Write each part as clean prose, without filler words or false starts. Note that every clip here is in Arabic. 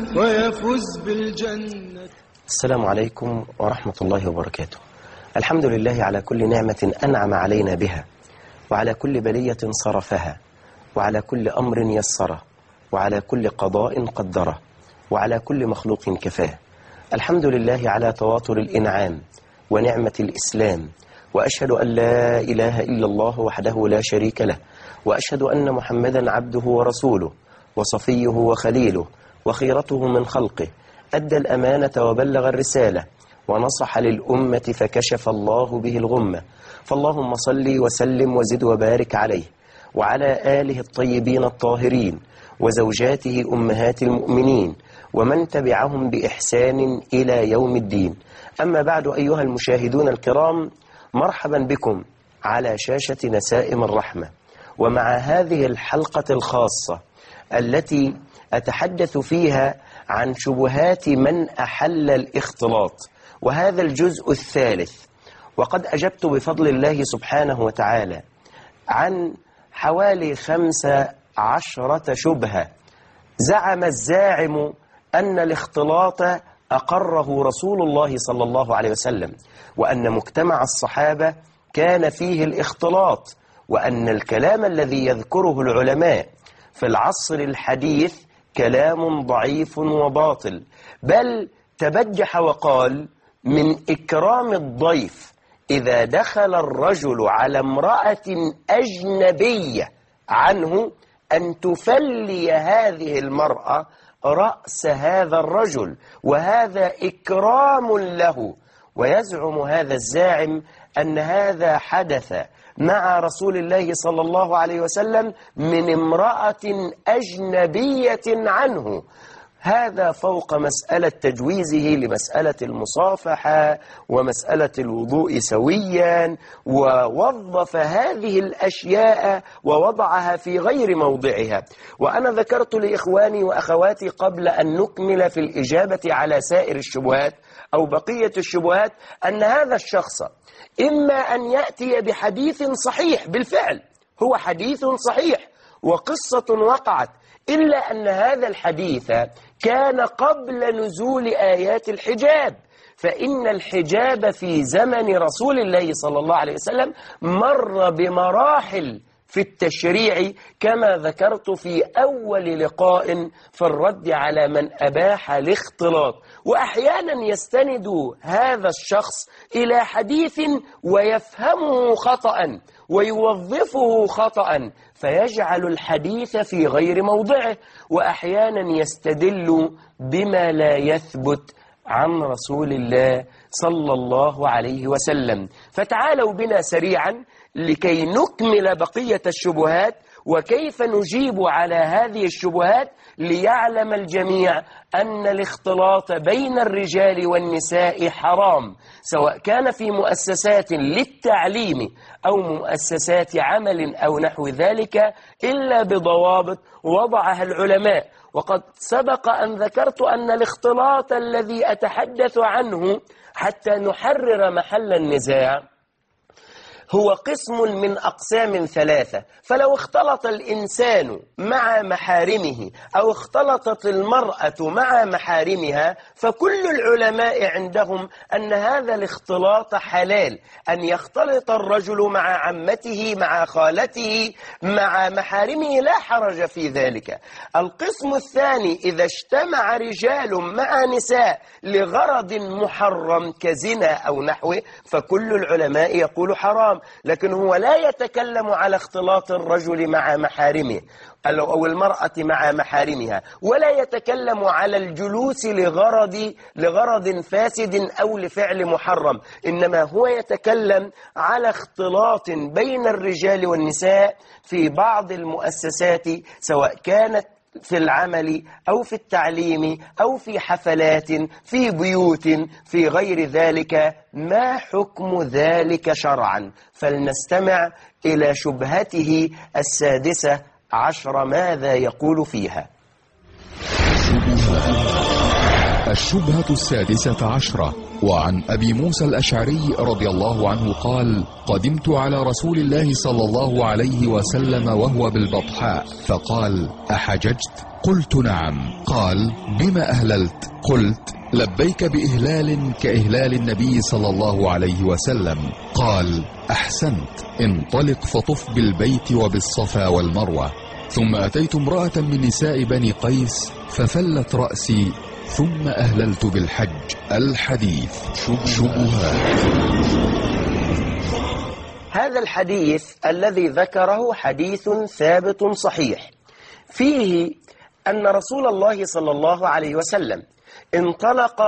ويفوز بالجنة. السلام عليكم ورحمة الله وبركاته. الحمد لله على كل نعمة أنعم علينا بها، وعلى كل بلية صرفها، وعلى كل أمر يسره، وعلى كل قضاء قدره، وعلى كل مخلوق كفاه. الحمد لله على تواتر الإنعام ونعمة الإسلام، وأشهد أن لا إله إلا الله وحده لا شريك له، وأشهد أن محمدا عبده ورسوله وصفيه وخليله وخيرته من خلقه، أدى الأمانة وبلغ الرسالة ونصح للأمة فكشف الله به الغمة. فاللهم صل وسلم وزد وبارك عليه وعلى آله الطيبين الطاهرين وزوجاته أمهات المؤمنين ومن تبعهم بإحسان إلى يوم الدين. أما بعد، أيها المشاهدون الكرام، مرحبا بكم على شاشة نسائم الرحمة، ومع هذه الحلقة الخاصة التي أتحدث فيها عن شبهات من أحل الاختلاط، وهذا الجزء الثالث. وقد أجبت بفضل الله سبحانه وتعالى عن حوالي 15 شبهة زعم الزاعم أن الاختلاط أقره رسول الله صلى الله عليه وسلم، وأن مجتمع الصحابة كان فيه الاختلاط، وأن الكلام الذي يذكره العلماء في العصر الحديث كلام ضعيف وباطل. بل تبجح وقال: من إكرام الضيف إذا دخل الرجل على امرأة أجنبية عنه أن تفلي هذه المرأة رأس هذا الرجل، وهذا إكرام له. ويزعم هذا الزاعم أن هذا حدث مع رسول الله صلى الله عليه وسلم من امرأة أجنبية عنه. هذا فوق مسألة تجويزه لمسألة المصافحة ومسألة الوضوء سويا، ووظف هذه الأشياء ووضعها في غير موضعها. وأنا ذكرت لإخواني وأخواتي قبل أن نكمل في الإجابة على سائر الشبهات أو بقية الشبهات أن هذا الشخص إما أن يأتي بحديث صحيح، بالفعل هو حديث صحيح وقصة وقعت، إلا أن هذا الحديث كان قبل نزول آيات الحجاب، فإن الحجاب في زمن رسول الله صلى الله عليه وسلم مر بمراحل في التشريع، كما ذكرت في أول لقاء في الرد على من أباح الاختلاط. وأحيانا يستند هذا الشخص إلى حديث ويفهمه خطأ ويوظفه خطأ فيجعل الحديث في غير موضعه، وأحيانا يستدل بما لا يثبت عن رسول الله صلى الله عليه وسلم. فتعالوا بنا سريعا لكي نكمل بقية الشبهات وكيف نجيب على هذه الشبهات، ليعلم الجميع أن الاختلاط بين الرجال والنساء حرام، سواء كان في مؤسسات للتعليم أو مؤسسات عمل أو نحو ذلك، إلا بضوابط وضعها العلماء. وقد سبق أن ذكرت أن الاختلاط الذي أتحدث عنه حتى نحرر محل النزاع هو قسم من أقسام ثلاثة. فلو اختلط الإنسان مع محارمه أو اختلطت المرأة مع محارمها، فكل العلماء عندهم أن هذا الاختلاط حلال، أن يختلط الرجل مع عمته مع خالته مع محارمه، لا حرج في ذلك. القسم الثاني: إذا اجتمع رجال مع نساء لغرض محرم كزنا أو نحوه، فكل العلماء يقول حرام، لكن هو لا يتكلم على اختلاط الرجل مع محارمه أو المرأة مع محارمها، ولا يتكلم على الجلوس لغرض فاسد أو لفعل محرم، إنما هو يتكلم على اختلاط بين الرجال والنساء في بعض المؤسسات، سواء كانت في العمل أو في التعليم أو في حفلات في بيوت في غير ذلك. ما حكم ذلك شرعا؟ فلنستمع إلى شبهته 16، ماذا يقول فيها؟ الشبهة 16. وعن أبي موسى الأشعري رضي الله عنه قال: قدمت على رسول الله صلى الله عليه وسلم وهو بالبطحاء فقال: أحججت؟ قلت نعم. قال: بما أهللت؟ قلت: لبيك بإهلال كإهلال النبي صلى الله عليه وسلم. قال: أحسنت، انطلق فطف بالبيت وبالصفا والمروة. ثم أتيت امرأة من نساء بني قيس ففلت رأسي ثم أهللت بالحج. الحديث. شبهات. هذا الحديث الذي ذكره حديث ثابت صحيح، فيه أن رسول الله صلى الله عليه وسلم انطلق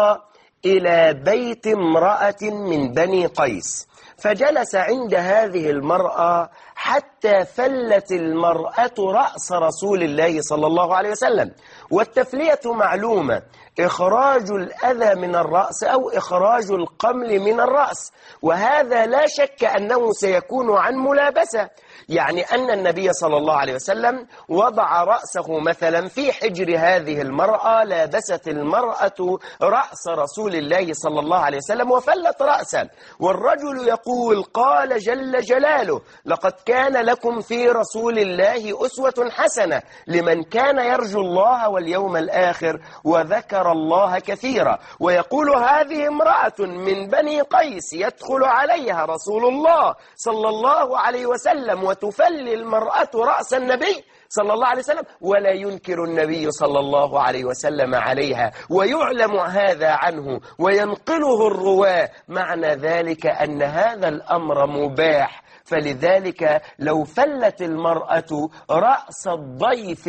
إلى بيت امرأة من بني قيس، فجلس عند هذه المرأة حتى فلت المرأة رأس رسول الله صلى الله عليه وسلم. والتفلية معلومة، إخراج الأذى من الرأس أو إخراج القمل من الرأس، وهذا لا شك أنه سيكون عن ملابسة، يعني أن النبي صلى الله عليه وسلم وضع رأسه مثلا في حجر هذه المرأة، لابست المرأة رأس رسول الله صلى الله عليه وسلم وفلت رأسا، والرجل يقول: قال جل جلاله: لقد كان لكم في رسول الله أسوة حسنة لمن كان يرجو الله واليوم الآخر وذكر الله كثيرا. ويقول: هذه امرأة من بني قيس يدخل عليها رسول الله صلى الله عليه وسلم وتفلي المرأة رأس النبي صلى الله عليه وسلم، ولا ينكر النبي صلى الله عليه وسلم عليها، ويعلم هذا عنه وينقله الرواة. معنى ذلك أن هذا الأمر مباح، فلذلك لو فلت المرأة رأس الضيف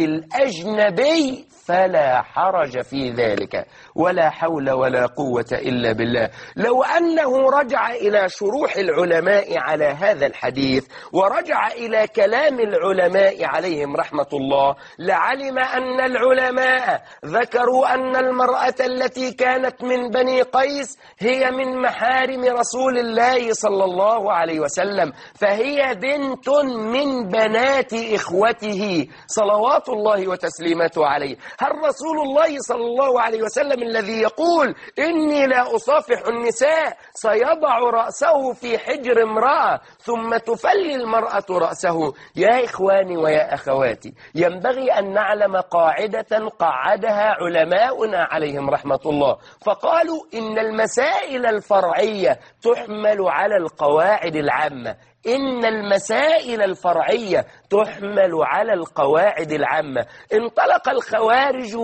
الأجنبي فلا حرج في ذلك، ولا حول ولا قوة إلا بالله. لو أنه رجع إلى شروح العلماء على هذا الحديث ورجع إلى كلام العلماء عليهم رحمة الله، لعلم أن العلماء ذكروا أن المرأة التي كانت من بني قيس هي من محارم رسول الله صلى الله عليه وسلم، فهي بنت من بنات إخوته صلوات الله وتسليماته عليه. هل رسول الله صلى الله عليه وسلم الذي يقول: إني لا أصافح النساء سيضع رأسه في حجر امرأة ثم تفلي المرأة رأسه؟ يا إخواني ويا أخواتي، ينبغي أن نعلم قاعدة قعدها علماؤنا عليهم رحمة الله، فقالوا: إن المسائل الفرعية تحمل على القواعد العامة. إن المسائل الفرعية تحمل على القواعد العامة. انطلق الخوارج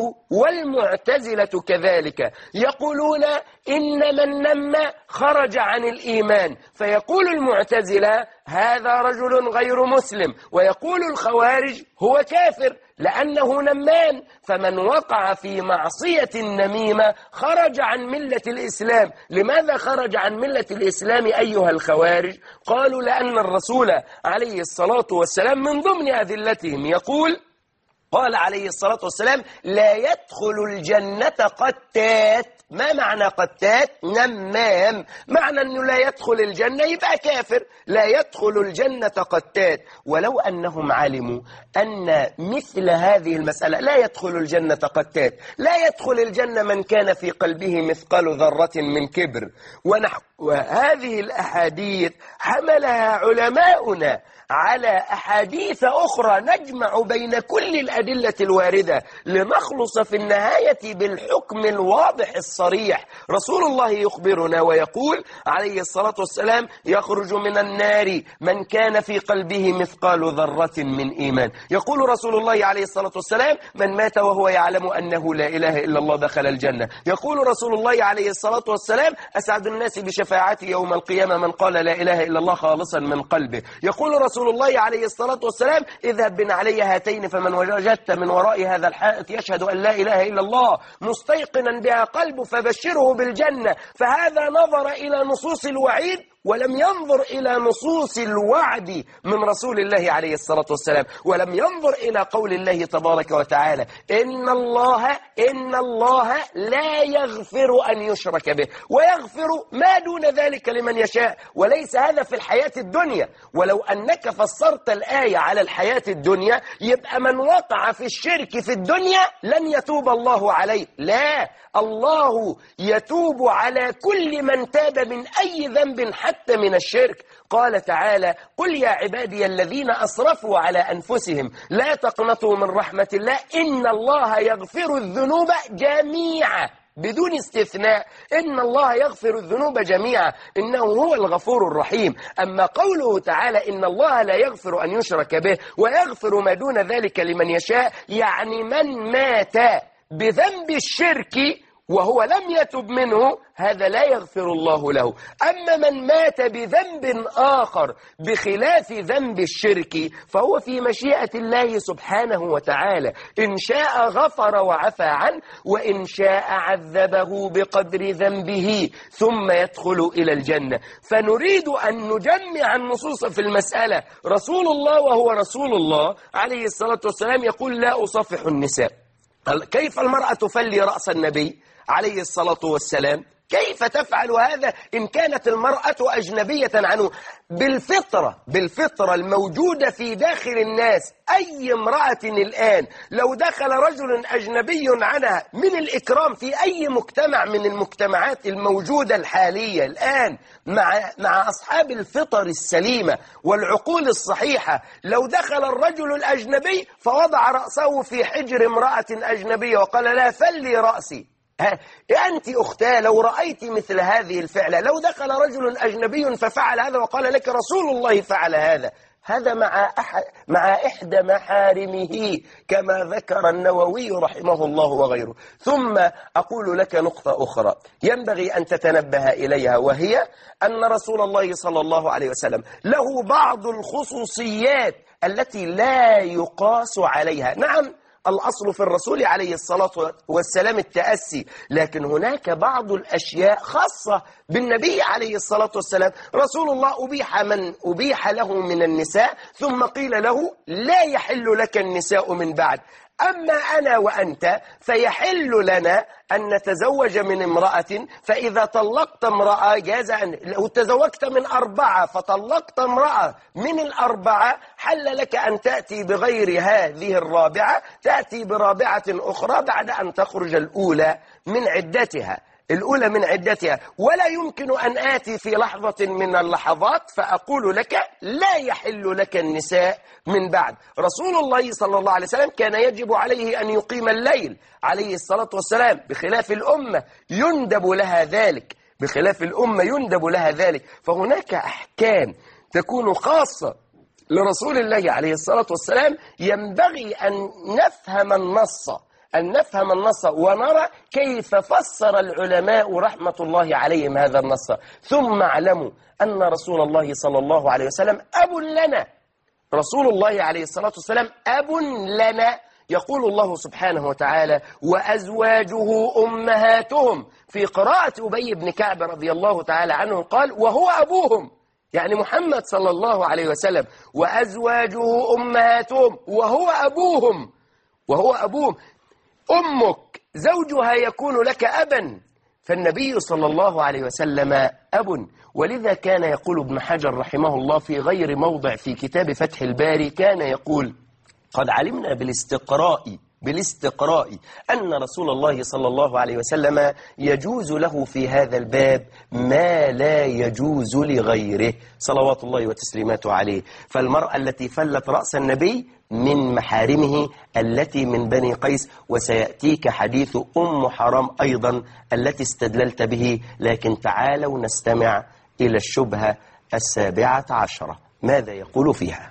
والمعتزلة كذلك يقولون: إن من نم خرج عن الإيمان، فيقول المعتزلة: هذا رجل غير مسلم، ويقول الخوارج: هو كافر لأنه نمان. فمن وقع في معصية النميمة خرج عن ملة الإسلام. لماذا خرج عن ملة الإسلام أيها الخوارج؟ قالوا: لأن الرسول عليه الصلاة والسلام من ضمن أذلتهم يقول، قال عليه الصلاة والسلام: لا يدخل الجنة قتات. ما معنى قتات؟ نمام. معنى أنه لا يدخل الجنة يبقى كافر. لا يدخل الجنة قتات. ولو أنهم علموا أن مثل هذه المسألة لا يدخل الجنة قتات، لا يدخل الجنة من كان في قلبه مثقال ذرة من كبر وهذه الأحاديث حملها علماؤنا على أحاديث أخرى نجمع بين كل الأدلة الواردة لنخلص في النهاية بالحكم الواضح الصريح. رسول الله يخبرنا ويقول عليه الصلاة والسلام: يخرج من النار من كان في قلبه مثقال ذرة من إيمان. يقول رسول الله عليه الصلاة والسلام: من مات وهو يعلم أنه لا إله إلا الله دخل الجنة. يقول رسول الله عليه الصلاة والسلام: أسعد الناس بشفاعتي يوم القيامة من قال لا إله إلا الله خالصا من قلبه. يقول رسول الله عليه الصلاة والسلام: اذهب بن علي هاتين فمن وجدت من وراء هذا الحائط يشهد أن لا إله إلا الله مستيقنا بها قلبه فبشره بالجنة. فهذا نظر إلى نصوص الوعيد ولم ينظر إلى نصوص الوعد من رسول الله عليه الصلاة والسلام، ولم ينظر إلى قول الله تبارك وتعالى إن الله لا يغفر أن يشرك به ويغفر ما دون ذلك لمن يشاء. وليس هذا في الحياة الدنيا. ولو أنك فسرت الآية على الحياة الدنيا يبقى من وقع في الشرك في الدنيا لن يتوب الله عليه. لا، الله يتوب على كل من تاب من أي ذنب حتى من الشرك. قال تعالى قل يا عبادي الذين أسرفوا على أنفسهم لا تقنطوا من رحمة الله إن الله يغفر الذنوب جميعا بدون استثناء. إن الله يغفر الذنوب جميعا إنه هو الغفور الرحيم. أما قوله تعالى إن الله لا يغفر أن يشرك به ويغفر ما دون ذلك لمن يشاء، يعني من مات بذنب الشرك وهو لم يتب منه هذا لا يغفر الله له. أما من مات بذنب آخر بخلاف ذنب الشرك فهو في مشيئة الله سبحانه وتعالى، إن شاء غفر وعفى عنه وإن شاء عذبه بقدر ذنبه ثم يدخل إلى الجنة. فنريد أن نجمع النصوص في المسألة. رسول الله وهو رسول الله عليه الصلاة والسلام يقول لا أصفح النساء. كيف المرأة تفلي رأس النبي عليه الصلاة والسلام؟ كيف تفعل هذا إن كانت المرأة أجنبية عنه؟ بالفطرة الموجودة في داخل الناس، أي امرأة الآن لو دخل رجل أجنبي عنها من الإكرام في أي مجتمع من المجتمعات الموجودة الحالية الآن مع أصحاب الفطر السليمة والعقول الصحيحة، لو دخل الرجل الأجنبي فوضع رأسه في حجر امرأة أجنبية وقال لا فلي رأسي، أنت أختاه لو رأيت مثل هذه الفعلة، لو دخل رجل أجنبي ففعل هذا وقال لك رسول الله فعل هذا مع إحدى محارمه كما ذكر النووي رحمه الله وغيره. ثم أقول لك نقطة أخرى ينبغي أن تتنبه إليها، وهي أن رسول الله صلى الله عليه وسلم له بعض الخصوصيات التي لا يقاس عليها. نعم، الأصل في الرسول عليه الصلاة والسلام التأسي، لكن هناك بعض الأشياء خاصة بالنبي عليه الصلاة والسلام. رسول الله أبيح له من النساء ثم قيل له لا يحل لك النساء من بعد. أما أنا وأنت فيحل لنا أن نتزوج من امرأة، فإذا طلقت امرأة جاز أن لو تزوجت من 4 فطلقت امرأة من 4 حل لك أن تأتي بغير هذه 4، تأتي برابعة أخرى بعد أن تخرج الأولى من عدتها. ولا يمكن أن آتي في لحظة من اللحظات فأقول لك لا يحل لك النساء من بعد. رسول الله صلى الله عليه وسلم كان يجب عليه أن يقيم الليل عليه الصلاة والسلام، بخلاف الأمة يندب لها ذلك. فهناك أحكام تكون خاصة لرسول الله عليه الصلاة والسلام ينبغي أن نفهم النص ونرى كيف فسر العلماء رحمة الله عليهم هذا النص. ثم اعلموا أن رسول الله صلى الله عليه وسلم أب لنا. رسول الله عليه الصلاة والسلام أب لنا. يقول الله سبحانه وتعالى وأزواجه أمهاتهم. في قراءة أبي بن كعب رضي الله تعالى عنه قال وهو أبوهم، يعني محمد صلى الله عليه وسلم، وأزواجه أمهاتهم وهو أبوهم. أمك زوجها يكون لك أبا، فالنبي صلى الله عليه وسلم أب. ولذا كان يقول ابن حجر رحمه الله في غير موضع في كتاب فتح الباري، كان يقول قد علمنا بالاستقراء أن رسول الله صلى الله عليه وسلم يجوز له في هذا الباب ما لا يجوز لغيره صلوات الله وتسليماته عليه. فالمرأة التي فلت رأس النبي من محارمه التي من بني قيس، وسيأتيك حديث أم حرام أيضا التي استدللت به. لكن تعالوا نستمع إلى الشبهة 17، ماذا يقول فيها؟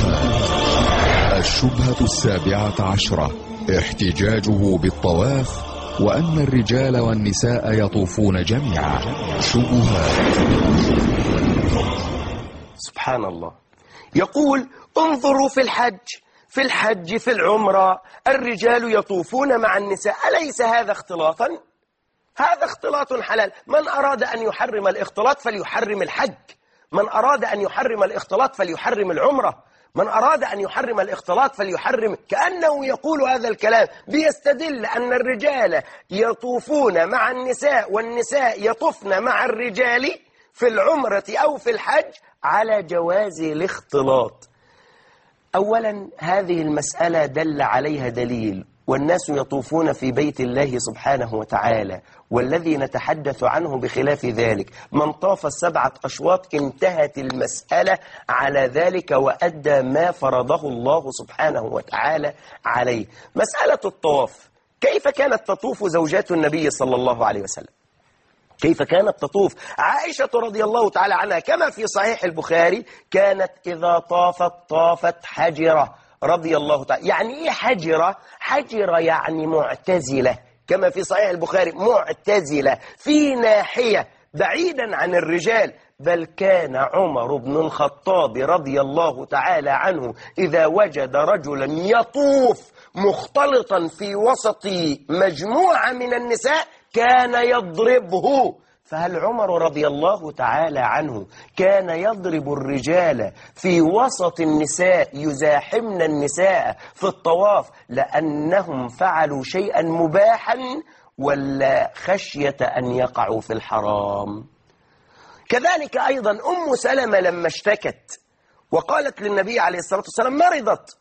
الشبهة 17، احتجاجه بالطواف وأن الرجال والنساء يطوفون جميعا. شبهات. سبحان الله. يقول انظروا في الحج في العمرة الرجال يطوفون مع النساء، أليس هذا اختلاطا؟ هذا اختلاط حلال. من أراد أن يحرم الاختلاط فليحرم الحج، من أراد أن يحرم الاختلاط فليحرم العمرة، من أراد أن يحرم الاختلاط فليحرم. كأنه يقول هذا الكلام بيستدل أن الرجال يطوفون مع النساء والنساء يطوفن مع الرجال في العمرة أو في الحج على جواز الاختلاط. أولا هذه المسألة دل عليها دليل، والناس يطوفون في بيت الله سبحانه وتعالى، والذي نتحدث عنه بخلاف ذلك. من طاف 7 أشواط انتهت المسألة على ذلك وأدى ما فرضه الله سبحانه وتعالى عليه. مسألة الطواف، كيف كانت تطوف زوجات النبي صلى الله عليه وسلم؟ كيف كانت تطوف؟ عائشة رضي الله تعالى عنها كما في صحيح البخاري كانت إذا طافت حجرة رضي الله تعالى. يعني إيه حجرة؟ حجرة يعني معتزلة، كما في صحيح البخاري معتزلة في ناحية بعيدا عن الرجال. بل كان عمر بن الخطاب رضي الله تعالى عنه إذا وجد رجلا يطوف مختلطا في وسط مجموعة من النساء كان يضربه. فهل عمر رضي الله تعالى عنه كان يضرب الرجال في وسط النساء يزاحمن النساء في الطواف لأنهم فعلوا شيئا مباحا ولا خشية أن يقعوا في الحرام؟ كذلك أيضا أم سلمة لما اشتكت وقالت للنبي عليه الصلاة والسلام، مرضت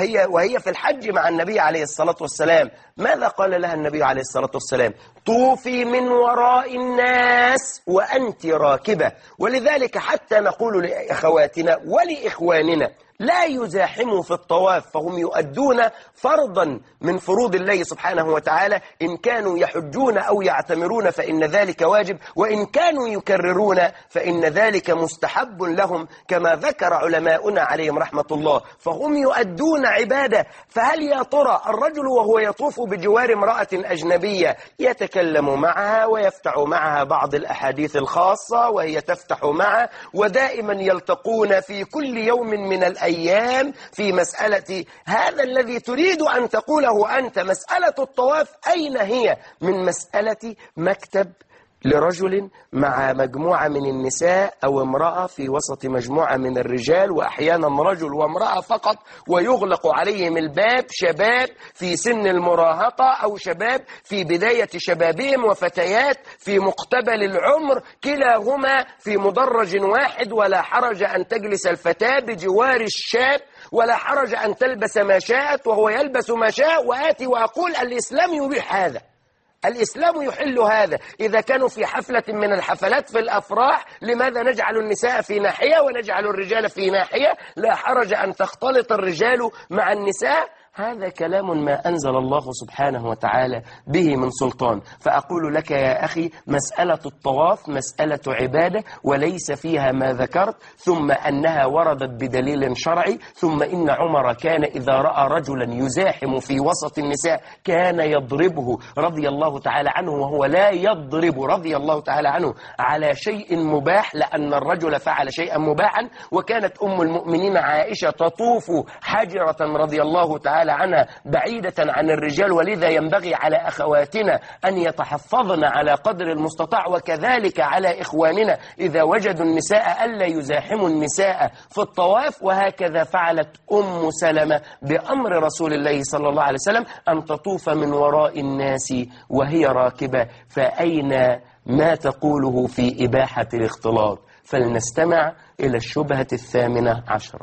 وهي في الحج مع النبي عليه الصلاة والسلام، ماذا قال لها النبي عليه الصلاة والسلام؟ طوفي من وراء الناس وأنت راكبة. ولذلك حتى نقول لأخواتنا ولإخواننا لا يزاحموا في الطواف، فهم يؤدون فرضا من فروض الله سبحانه وتعالى. إن كانوا يحجون أو يعتمرون فإن ذلك واجب، وإن كانوا يكررون فإن ذلك مستحب لهم كما ذكر علماؤنا عليهم رحمة الله. فهم يؤدون عبادة. فهل يا ترى الرجل وهو يطوف بجوار امرأة أجنبية يتكلم معها ويفتح معها بعض الأحاديث الخاصة وهي تفتح معه، ودائما يلتقون في كل يوم من الأيام في مسألة هذا الذي تريد أن تقوله أنت؟ مسألة الطواف أين هي من مسألة مكتب لرجل مع مجموعة من النساء أو امرأة في وسط مجموعة من الرجال، وأحيانا رجل وامرأة فقط، ويغلق عليهم الباب، شباب في سن المراهقة أو شباب في بداية شبابهم وفتيات في مقتبل العمر، كلاهما في مدرج واحد، ولا حرج أن تجلس الفتاة بجوار الشاب، ولا حرج أن تلبس ما شاءت وهو يلبس ما شاء. وآتي وأقول الإسلام يبيح هذا، الإسلام يحل هذا. إذا كانوا في حفلة من الحفلات في الأفراح، لماذا نجعل النساء في ناحية ونجعل الرجال في ناحية؟ لا حرج أن تختلط الرجال مع النساء. هذا كلام ما أنزل الله سبحانه وتعالى به من سلطان. فأقول لك يا أخي مسألة الطواف مسألة عبادة وليس فيها ما ذكرت، ثم أنها وردت بدليل شرعي، ثم إن عمر كان إذا رأى رجلا يزاحم في وسط النساء كان يضربه رضي الله تعالى عنه، وهو لا يضرب رضي الله تعالى عنه على شيء مباح، لأن الرجل فعل شيئا مباحا. وكانت أم المؤمنين عائشة تطوف حجرة رضي الله تعالى عنها بعيدة عن الرجال، ولذا ينبغي على أخواتنا أن يتحفظن على قدر المستطاع، وكذلك على إخواننا إذا وجدوا النساء ألا يزاحموا النساء في الطواف. وهكذا فعلت أم سلمة بأمر رسول الله صلى الله عليه وسلم أن تطوف من وراء الناس وهي راكبة. فأين ما تقوله في إباحة الاختلاط؟ فلنستمع إلى الشبهة 18.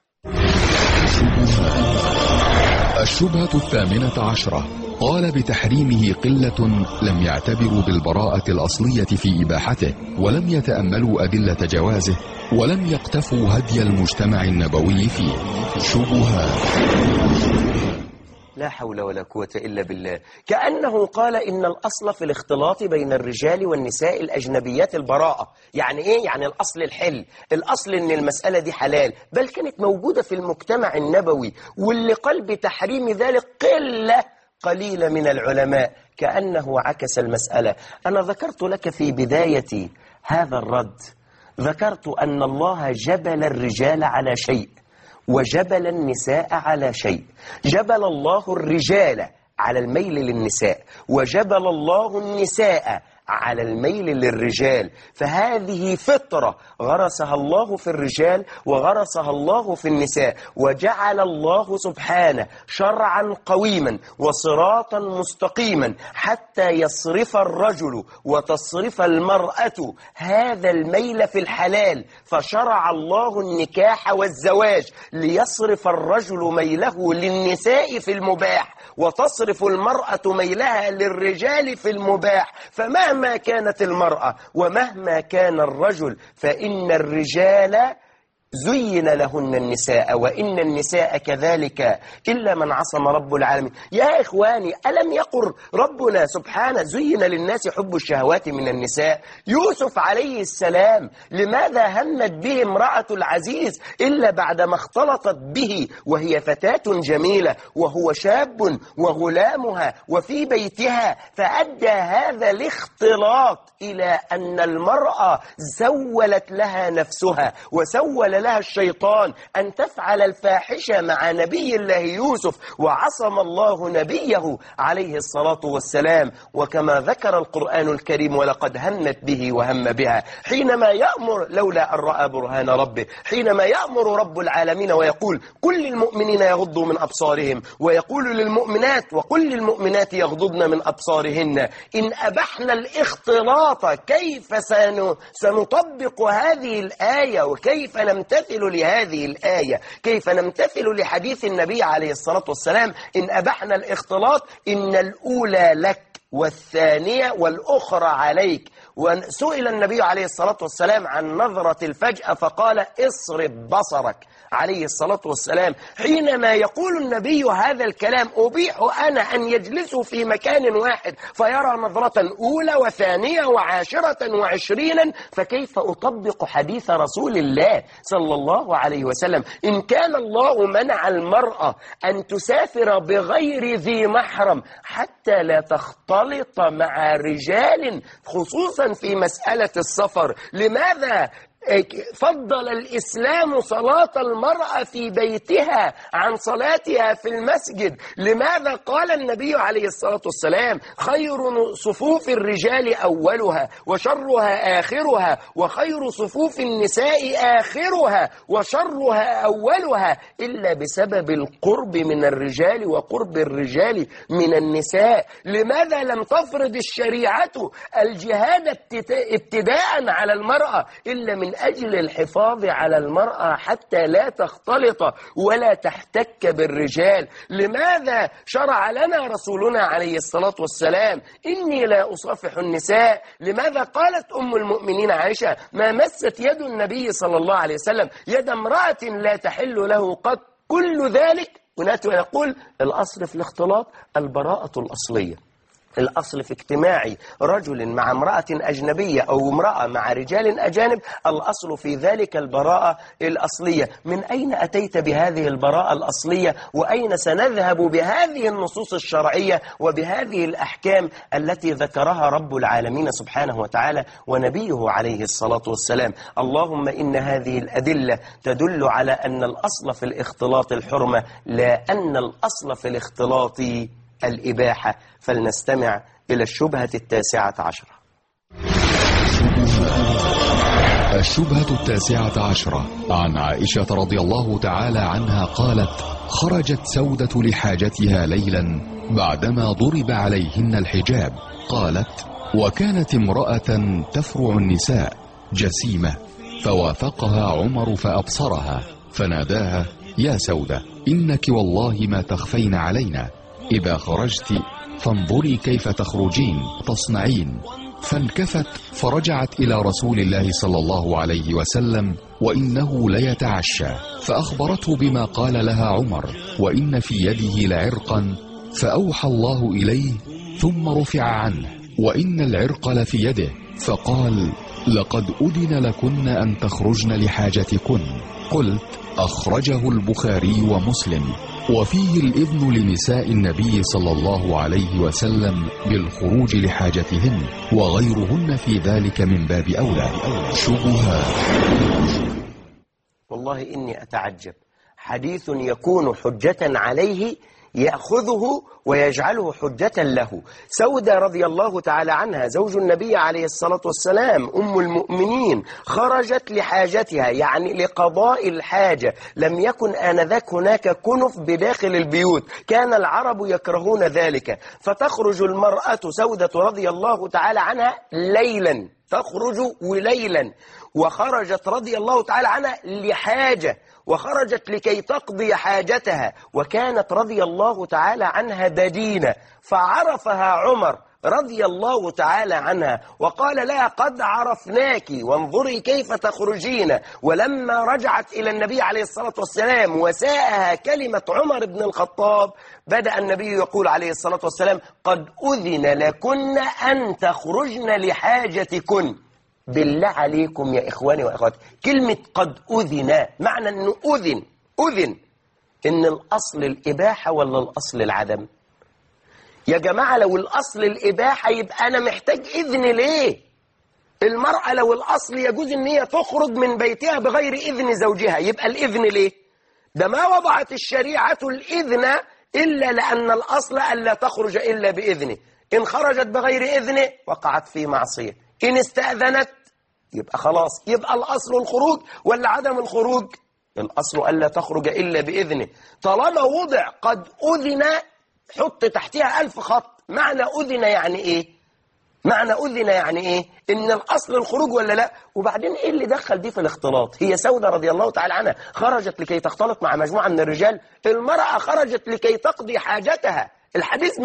الشبهة 18 قال بتحريمه قلة لم يعتبروا بالبراءة الأصلية في إباحته، ولم يتأملوا أدلة جوازه، ولم يقتفوا هدي المجتمع النبوي فيه. شبهات. لا حول ولا قوة إلا بالله. كأنه قال إن الأصل في الاختلاط بين الرجال والنساء الأجنبيات البراءة. يعني إيه؟ يعني الأصل الحل، الأصل إن المسألة دي حلال، بل كانت موجودة في المجتمع النبوي، واللي قال بتحريم ذلك قليلة من العلماء. كأنه عكس المسألة. أنا ذكرت لك في بداية هذا الرد، ذكرت أن الله جبل الرجال على شيء وجبل النساء على شيء. جبل الله الرجال على الميل للنساء، وجبل الله النساء على الميل للرجال، فهذه فطرة غرسها الله في الرجال وغرسها الله في النساء، وجعل الله سبحانه شرعا قويما وصراطا مستقيما حتى يصرف الرجل وتصرف المرأة هذا الميل في الحلال، فشرع الله النكاح والزواج ليصرف الرجل ميله للنساء في المباح، وتصرف المرأة ميلها للرجال في المباح. فمهما كانت المرأة ومهما كان الرجل فإن الرجال زين لهن النساء وإن النساء كذلك إلا من عصم رب العالمين. يا إخواني، ألم يقل ربنا سبحانه زين للناس حب الشهوات من النساء؟ يوسف عليه السلام لماذا همت به امرأة العزيز إلا بعدما اختلطت به وهي فتاة جميلة وهو شاب وغلامها وفي بيتها، فأدى هذا الاختلاط إلى أن المرأة سولت لها نفسها وسول لها الشيطان أن تفعل الفاحشة مع نبي الله يوسف، وعصم الله نبيه عليه الصلاة والسلام. وكما ذكر القرآن الكريم ولقد همت به وهم بها حينما يأمر لولا أن رأى برهان ربه، حينما يأمر رب العالمين ويقول كل المؤمنين يغضوا من أبصارهم، ويقول للمؤمنات وكل للمؤمنات يغضضن من أبصارهن. إن أبحنا الاختلاط كيف سنطبق هذه الآية وكيف نمتثل لهذه الآية؟ كيف نمتثل لحديث النبي عليه الصلاة والسلام إن أبحنا الاختلاط إن الأولى لك والثانية والأخرى عليك؟ وسئل النبي عليه الصلاة والسلام عن نظرة الفجأة فقال اصرف بصرك عليه الصلاة والسلام. حينما يقول النبي هذا الكلام أبيح أنا أن يجلسوا في مكان واحد فيرى نظرة أولى وثانية وعاشرة وعشرين، فكيف أطبق حديث رسول الله صلى الله عليه وسلم؟ إن كان الله منع المرأة أن تسافر بغير ذي محرم حتى لا تختلط مع رجال خصوصا في مسألة السفر، لماذا فضل الإسلام صلاة المرأة في بيتها عن صلاتها في المسجد؟ لماذا قال النبي عليه الصلاة والسلام خير صفوف الرجال أولها وشرها آخرها وخير صفوف النساء آخرها وشرها أولها، إلا بسبب القرب من الرجال وقرب الرجال من النساء؟ لماذا لم تفرض الشريعة الجهاد ابتداء على المرأة إلا من أجل الحفاظ على المرأة حتى لا تختلط ولا تحتك بالرجال؟ لماذا شرع لنا رسولنا عليه الصلاة والسلام إني لا أصافح النساء؟ لماذا قالت أم المؤمنين عائشة ما مست يد النبي صلى الله عليه وسلم يد امرأة لا تحل له قط؟ كل ذلك ونأتي ونقول الأصل في الاختلاط البراءة الأصلية. الأصل في اجتماع رجل مع امرأة أجنبية أو امرأة مع رجال أجانب، الأصل في ذلك البراءة الأصلية. من أين أتيت بهذه البراءة الأصلية؟ وأين سنذهب بهذه النصوص الشرعية وبهذه الأحكام التي ذكرها رب العالمين سبحانه وتعالى ونبيه عليه الصلاة والسلام؟ اللهم إن هذه الأدلة تدل على أن الأصل في الاختلاط الحرمة، لا أن الأصل في الاختلاط الإباحة. فلنستمع إلى الشبهة 19. الشبهة 19 عن عائشة رضي الله تعالى عنها قالت: خرجت سودة لحاجتها ليلا بعدما ضرب عليهن الحجاب. قالت: وكانت امرأة تفرع النساء جسيمة، فوافقها عمر فأبصرها فناداها: يا سودة، إنك والله ما تخفين علينا، إذا خرجت فانظري كيف تخرجين تصنعين. فانكفت فرجعت إلى رسول الله صلى الله عليه وسلم وإنه ليتعشى، فأخبرته بما قال لها عمر وإن في يده لعرقا، فأوحى الله إليه ثم رفع عنه وإن العرق لفي يده، فقال: لقد أذن لكن أن تخرجن لحاجتكن. قلت: أخرجه البخاري ومسلم، وفيه الإذن لنساء النبي صلى الله عليه وسلم بالخروج لحاجتهن، وغيرهن في ذلك من باب أولى. شبهات. والله إني أتعجب، حديث يكون حجة عليه يأخذه ويجعله حجة له. سودة رضي الله تعالى عنها زوج النبي عليه الصلاة والسلام أم المؤمنين خرجت لحاجتها، يعني لقضاء الحاجة. لم يكن آنذاك هناك كنف بداخل البيوت، كان العرب يكرهون ذلك. فتخرج المرأة سودة رضي الله تعالى عنها ليلا، تخرج وليلا. وخرجت رضي الله تعالى عنها لحاجة، وخرجت لكي تقضي حاجتها، وكانت رضي الله تعالى عنها ددينة. فعرفها عمر رضي الله تعالى عنها وقال لها قد عرفناك وانظري كيف تخرجين. ولما رجعت إلى النبي عليه الصلاة والسلام وساءها كلمة عمر بن الخطاب، بدأ النبي يقول عليه الصلاة والسلام قد أذن لكن أن تخرجن لحاجتكن. بالله عليكم يا إخواني وإخواتي، كلمة قد أذن معنى أنه أذن إن الأصل الإباحة ولا الأصل العدم؟ يا جماعة لو الأصل الإباحة يبقى أنا محتاج إذن ليه؟ المرأة لو الأصل يجوز أن هي تخرج من بيتها بغير إذن زوجها، يبقى الإذن ليه؟ ده ما وضعت الشريعة الإذن إلا لأن الأصل ألا تخرج إلا بإذنه. إن خرجت بغير إذنه وقعت في معصية، إن استأذنت يبقى خلاص. يبقى الأصل الخروج ولا عدم الخروج؟ الأصل ألا تخرج إلا بإذنه. طالما وضع قد أذن حط تحتها 1000 خط. معنى أذن يعني إيه؟ معنى أذن يعني إيه؟ إن الأصل الخروج ولا لا؟ وبعدين إيه اللي دخل دي في الاختلاط؟ هي سودة رضي الله تعالى عنها خرجت لكي تختلط مع مجموعة من الرجال، المرأة خرجت لكي تقضي حاجتها. الحديث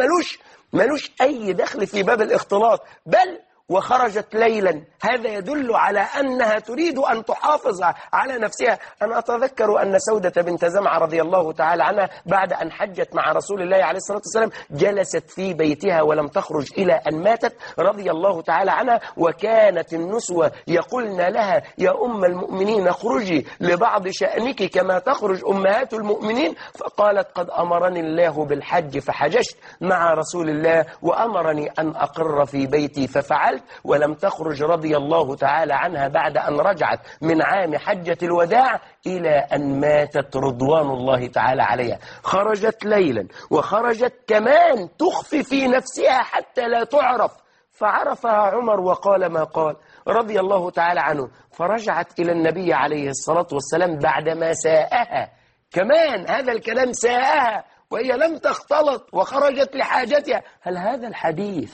ملوش أي دخل في باب الاختلاط، بل وخرجت ليلا. هذا يدل على أنها تريد أن تحافظ على نفسها. أنا أتذكر أن سودة بنت زمعة رضي الله تعالى عنها بعد أن حجت مع رسول الله عليه الصلاة والسلام جلست في بيتها ولم تخرج إلى أن ماتت رضي الله تعالى عنها. وكانت النسوة يقولن لها يا أم المؤمنين اخرجي لبعض شأنك كما تخرج أمهات المؤمنين. فقالت قد أمرني الله بالحج فحججت مع رسول الله وأمرني أن أقر في بيتي ففعلت. ولم تخرج رضي الله تعالى عنها بعد أن رجعت من عام حجة الوداع إلى أن ماتت رضوان الله تعالى عليها. خرجت ليلا وخرجت كمان تخفي في نفسها حتى لا تعرف. فعرفها عمر وقال ما قال رضي الله تعالى عنه. فرجعت إلى النبي عليه الصلاة والسلام بعدما ساءها، كمان هذا الكلام ساءها وهي لم تختلط وخرجت لحاجتها. هل هذا الحديث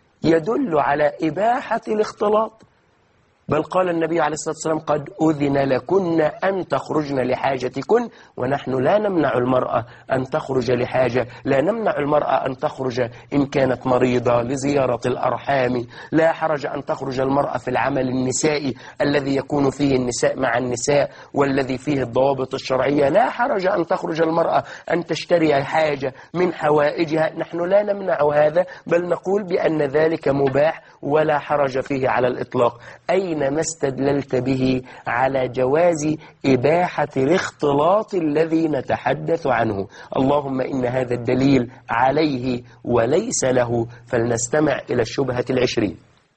يدل على إباحة الاختلاط؟ بل قال النبي عليه الصلاة والسلام قد أذن لكن أن تخرجن لحاجتكن. ونحن لا نمنع المرأة أن تخرج لحاجة، لا نمنع المرأة أن تخرج إن كانت مريضة لزيارة الأرحام، لا حرج أن تخرج المرأة في العمل النسائي الذي يكون فيه النساء مع النساء والذي فيه الضوابط الشرعية، لا حرج أن تخرج المرأة أن تشتري حاجة من حوائجها. نحن لا نمنع هذا، بل نقول بأن ذلك مباح ولا حرج فيه على الإطلاق. أينما استدللت به على جواز إباحة الاختلاط الذي نتحدث عنه؟ اللهم إن هذا الدليل عليه وليس له. فلنستمع إلى الشبهة 20.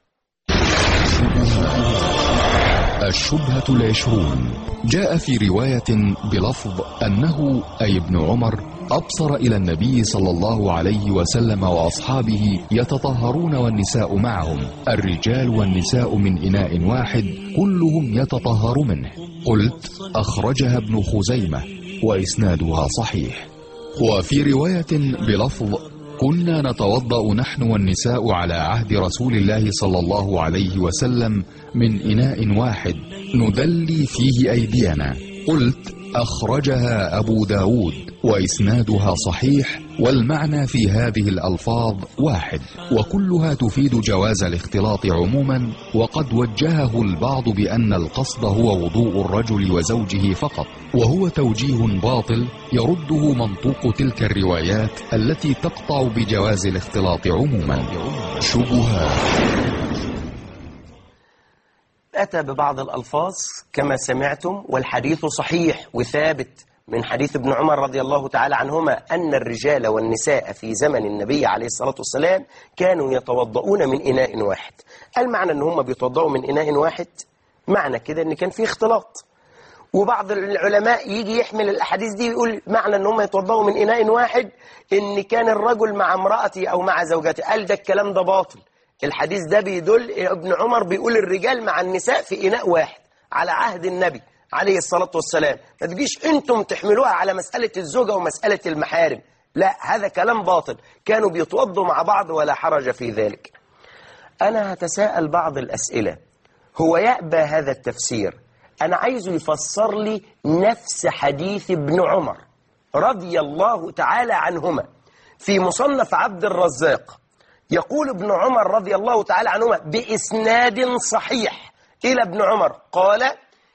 الشبهة 20 جاء في رواية بلفظ أنه أي ابن عمر أبصر إلى النبي صلى الله عليه وسلم وأصحابه يتطهرون والنساء معهم، الرجال والنساء من إناء واحد كلهم يتطهر منه. قلت أخرجها ابن خزيمة وإسنادها صحيح. وفي رواية بلفظ كنا نتوضأ نحن والنساء على عهد رسول الله صلى الله عليه وسلم من إناء واحد ندلي فيه أيدينا. قلت أخرجها أبو داود وإسنادها صحيح، والمعنى في هذه الألفاظ واحد، وكلها تفيد جواز الاختلاط عموما. وقد وجهه البعض بأن القصد هو وضوء الرجل وزوجه فقط، وهو توجيه باطل يرده منطوق تلك الروايات التي تقطع بجواز الاختلاط عموما. شبهات. أتى ببعض الألفاظ كما سمعتم، والحديث صحيح وثابت من حديث ابن عمر رضي الله تعالى عنهما أن الرجال والنساء في زمن النبي عليه الصلاة والسلام كانوا يتوضؤون من إناء واحد. المعنى أن هم بيتوضؤوا من إناء واحد معنى كده أن كان فيه اختلاط. وبعض العلماء يجي يحمل الأحاديث دي ويقول معنى ان هم يتوضأوا من إناء واحد ان كان الرجل مع امرأته أو مع زوجته. قال ده الكلام ده باطل. الحديث ده بيدل ابن عمر بيقول الرجال مع النساء في إناء واحد على عهد النبي عليه الصلاة والسلام. ما تجيش انتم تحملوها على مسألة الزوجة ومسألة المحارم، لا، هذا كلام باطل. كانوا بيتوضوا مع بعض ولا حرج في ذلك. أنا هتساءل بعض الأسئلة. هو يأبى هذا التفسير، أنا عايزه يفسر لي نفس حديث ابن عمر رضي الله تعالى عنهما في مصنف عبد الرزاق. يقول ابن عمر رضي الله تعالى عنهما بإسناد صحيح إلى ابن عمر قال: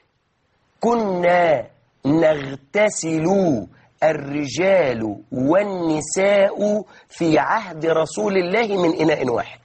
كنا نغتسل الرجال والنساء في عهد رسول الله من إناء واحد.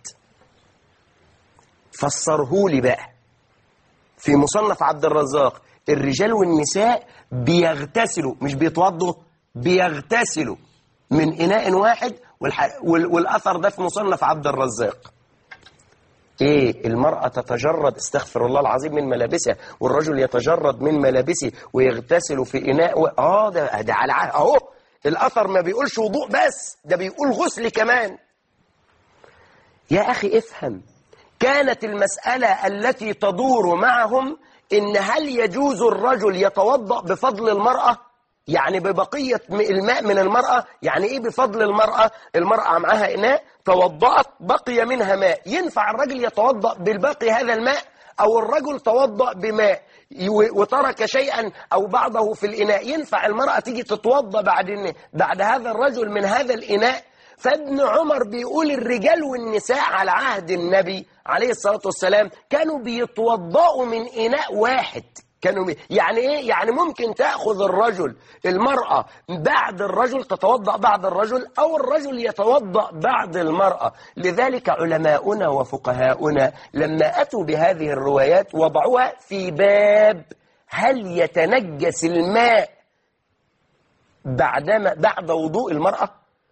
فسره لي بقى. في مصنف عبد الرزاق الرجال والنساء بيغتسلوا، مش بيتوضوا، بيغتسلوا من إناء واحد، والأثر ده في مصنف عبد الرزاق. ايه، المرأة تتجرد، استغفر الله العظيم، من ملابسها، والرجل يتجرد من ملابسه ويغتسل في إناء ده على عهد اهو. الأثر ما بيقولش وضوء بس، ده بيقول غسل كمان. يا أخي افهم، كانت المسألة التي تدور معهم إن هل يجوز الرجل يتوضأ بفضل المرأة؟ يعني ببقية الماء من المرأة. يعني إيه بفضل المرأة؟ المرأة معها إناء توضأت بقي منها ماء، ينفع الرجل يتوضأ بالباقي هذا الماء؟ أو الرجل توضأ بماء وترك شيئا أو بعضه في الإناء، ينفع المرأة تيجي تتوضأ بعد هذا الرجل من هذا الإناء؟ فابن عمر بيقول الرجال والنساء على عهد النبي عليه الصلاة والسلام كانوا بيتوضأوا من إناء واحد. يعني إيه؟ يعني ممكن تأخذ الرجل المرأة بعد الرجل، تتوضأ بعد الرجل، أو الرجل يتوضأ بعد المرأة. لذلك علماؤنا وفقهاؤنا لما أتوا بهذه الروايات وضعوها في باب هل يتنجس الماء بعد وضوء المرأة؟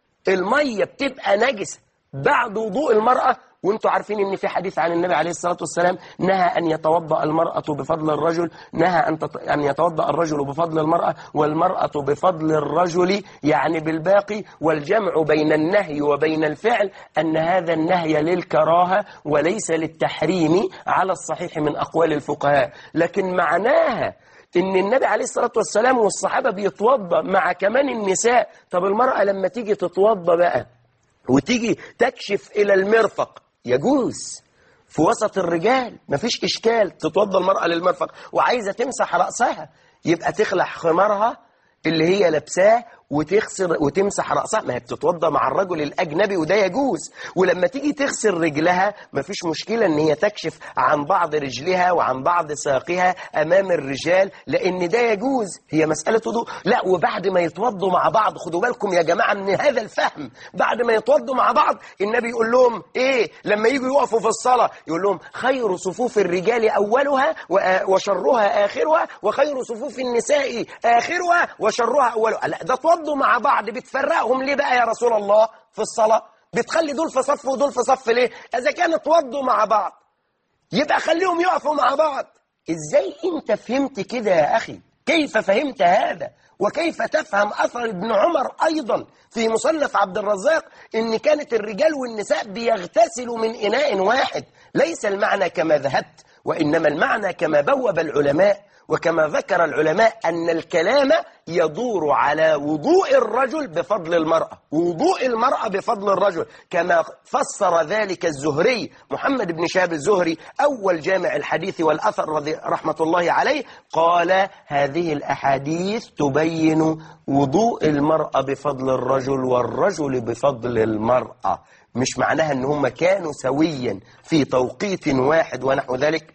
المية بتبقى نجسة بعد وضوء المرأة. وانتوا عارفين ان في حديث عن النبي عليه الصلاة والسلام نهى ان يتوضأ المرأة بفضل الرجل، نهى أن يتوضأ الرجل بفضل المرأة، والمرأة بفضل الرجل، يعني بالباقي. والجمع بين النهي وبين الفعل أن هذا النهي للكراهة وليس للتحريم على الصحيح من أقوال الفقهاء. لكن معناها إن النبي عليه الصلاة والسلام والصحابة بيتوضأ مع كمان النساء. طب المرأة لما تيجي تتوضأ بقى وتيجي تكشف إلى المرفق يجوز في وسط الرجال، مفيش إشكال، تتوضأ المرأة للمرفق. وعايزة تمسح رأسها يبقى تخلع خمارها اللي هي لابساه وتغسل وتمسح رأسها، ما هي بتتوضأ مع الرجل الأجنبي وده يجوز. ولما تيجي تغسل رجلها مفيش مشكلة ان هي تكشف عن بعض رجلها وعن بعض ساقها أمام الرجال، لأن ده يجوز، هي مسألة وضوء. لا، وبعد ما يتوضوا مع بعض، خدوا بالكم يا جماعة من هذا الفهم، بعد ما يتوضوا مع بعض النبي يقول لهم ايه لما يجوا يقفوا في الصلاة؟ يقول لهم خير صفوف الرجال أولها وشرها آخرها، وخير صفوف النساء آخرها وشرها أولها. لا، ده توضوا مع بعض، بتفرقهم ليه بقى يا رسول الله في الصلاة؟ بتخلي دول في صف ودول في صف ليه؟ إذا كانوا توضوا مع بعض يبقى خليهم يقفوا مع بعض. إزاي أنت فهمت كده يا أخي؟ كيف فهمت هذا؟ وكيف تفهم أثر ابن عمر أيضا في مصنف عبد الرزاق إن كانت الرجال والنساء بيغتسلوا من إناء واحد؟ ليس المعنى كما ذهبت، وإنما المعنى كما بوب العلماء وكما ذكر العلماء أن الكلام يدور على وضوء الرجل بفضل المرأة، ووضوء المرأة بفضل الرجل، كما فسر ذلك الزهري محمد بن شهاب الزهري أول جامع الحديث والأثر رحمة الله عليه. قال هذه الأحاديث تبين وضوء المرأة بفضل الرجل والرجل بفضل المرأة، مش معناها أن هم كانوا سويا في توقيت واحد ونحو ذلك.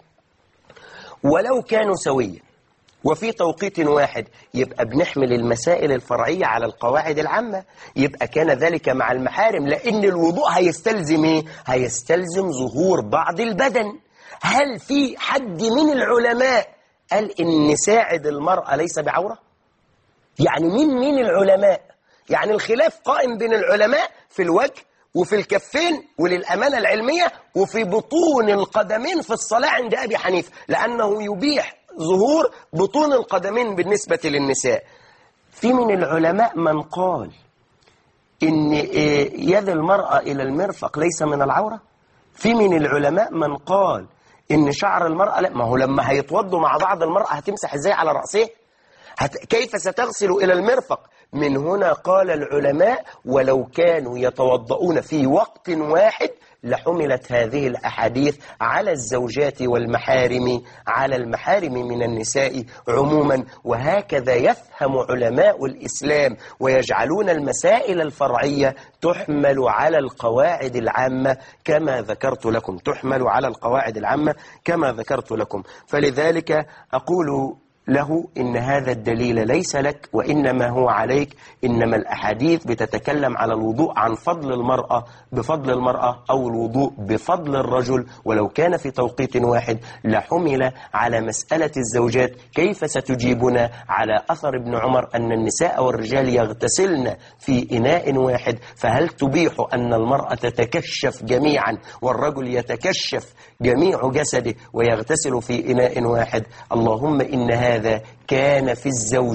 ولو كانوا سويا وفي توقيت واحد يبقى بنحمل المسائل الفرعية على القواعد العامة، يبقى كان ذلك مع المحارم، لأن الوضوء هيستلزم إيه؟ هيستلزم ظهور بعض البدن. هل في حد من العلماء قال إن ساعد المرأة ليس بعورة؟ يعني مين العلماء؟ يعني الخلاف قائم بين العلماء في الوجه وفي الكفين وللأمانة العلمية وفي بطون القدمين في الصلاة عند أبي حنيفة، لأنه يبيح ظهور بطون القدمين بالنسبة للنساء. في من العلماء من قال إن يد المرأة إلى المرفق ليس من العورة. في من العلماء من قال إن شعر المرأة لا، ما هو لما هيتوضوا مع بعض المرأة هتمسح إزاي على رأسها؟ كيف ستغسل إلى المرفق؟ من هنا قال العلماء ولو كانوا يتوضؤون في وقت واحد لحملت هذه الأحاديث على الزوجات والمحارم، على المحارم من النساء عموما. وهكذا يفهم علماء الإسلام ويجعلون المسائل الفرعية تحمل على القواعد العامة كما ذكرت لكم، تحمل على القواعد العامة كما ذكرت لكم. فلذلك أقول له إن هذا الدليل ليس لك وإنما هو عليك. إنما الأحاديث بتتكلم على الوضوء عن فضل المرأة بفضل المرأة، أو الوضوء بفضل الرجل، ولو كان في توقيت واحد لحمل على مسألة الزوجات. كيف ستجيبنا على أثر ابن عمر أن النساء والرجال يغتسلن في إناء واحد؟ فهل تبيح أن المرأة تتكشف جميعا والرجل يتكشف جميع جسده ويغتسل في إناء واحد؟ اللهم إن هذا كان في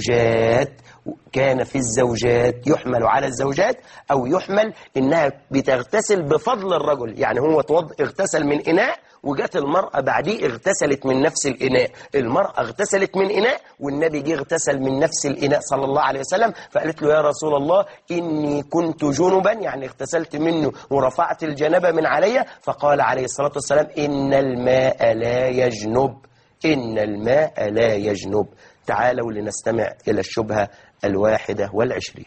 الزوجات يحمل على الزوجات، أو يحمل إنها بتغتسل بفضل الرجل. يعني هو اغتسل من إناء وجات المرأة بعديه اغتسلت من نفس الإناء، المرأة اغتسلت من إناء والنبي جه اغتسل من نفس الإناء صلى الله عليه وسلم. فقالت له يا رسول الله إني كنت جنبا، يعني اغتسلت منه ورفعت الجنابة من علي. فقال عليه الصلاة والسلام إن الماء لا يجنب، إن الماء لا يجنب. تعالوا لنستمع إلى الشبهة 21.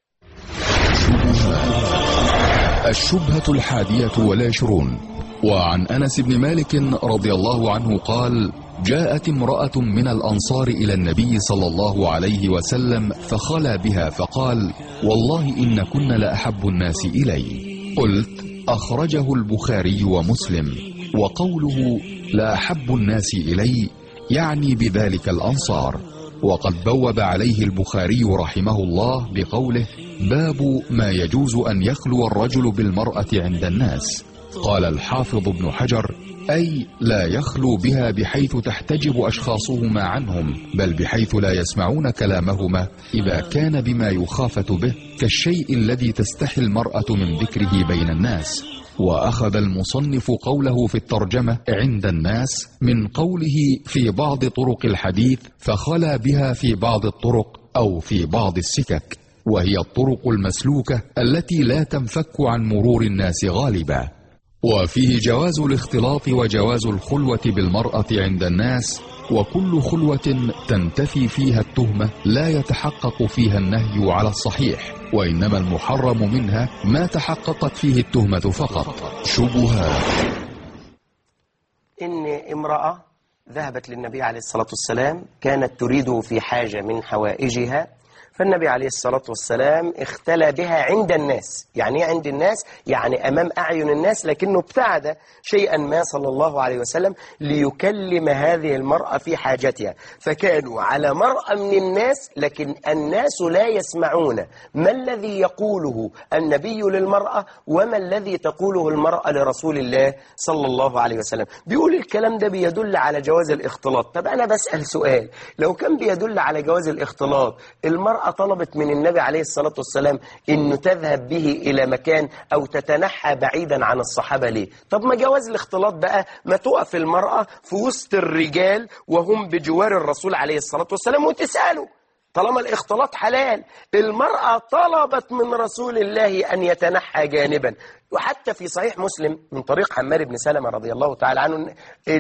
الشبهة 21. وعن أنس بن مالك رضي الله عنه قال: جاءت امرأة من الأنصار إلى النبي صلى الله عليه وسلم فخلا بها فقال: والله إن كن لأحب الناس إلي. قلت: أخرجه البخاري ومسلم. وقوله لأحب الناس إلي يعني بذلك الأنصار. وقد بوب عليه البخاري رحمه الله بقوله: باب ما يجوز أن يخلو الرجل بالمرأة عند الناس. قال الحافظ ابن حجر: أي لا يخلو بها بحيث تحتجب أشخاصهما عنهم، بل بحيث لا يسمعون كلامهما إذا كان بما يخافت به، كالشيء الذي تستحي المرأة من ذكره بين الناس. وأخذ المصنف قوله في الترجمة عند الناس من قوله في بعض طرق الحديث فخلا بها في بعض الطرق أو في بعض السكك، وهي الطرق المسلوكة التي لا تنفك عن مرور الناس غالبا. وفيه جواز الاختلاط وجواز الخلوة بالمرأة عند الناس، وكل خلوة تنتفي فيها التهمة لا يتحقق فيها النهي على الصحيح، وإنما المحرم منها ما تحققت فيه التهمة فقط. شبهات. إن امرأة ذهبت للنبي عليه الصلاة والسلام، كانت تريده في حاجة من حوائجها، فالنبي عليه الصلاة والسلام اختلى بها عند الناس. يعني عند الناس يعني أمام أعين الناس، لكنه ابتعد شيئا ما صلى الله عليه وسلم ليكلم هذه المرأة في حاجتها. فكانوا على مرأة من الناس، لكن الناس لا يسمعون ما الذي يقوله النبي للمرأة وما الذي تقوله المرأة لرسول الله صلى الله عليه وسلم. بيقول الكلام ده بيدل على جواز الاختلاط. طب أنا بسأل سؤال، لو كان بيدل على جواز الاختلاط، المرأة طلبت من النبي عليه الصلاة والسلام إنه تذهب به إلى مكان أو تتنحى بعيدا عن الصحابة ليه؟ طب ما جواز الاختلاط بقى ما تقف المرأة في وسط الرجال وهم بجوار الرسول عليه الصلاة والسلام وتسأله، طالما الاختلاط حلال. المرأة طلبت من رسول الله أن يتنحى جانبا. وحتى في صحيح مسلم من طريق حماد بن سلمة رضي الله تعالى عنه،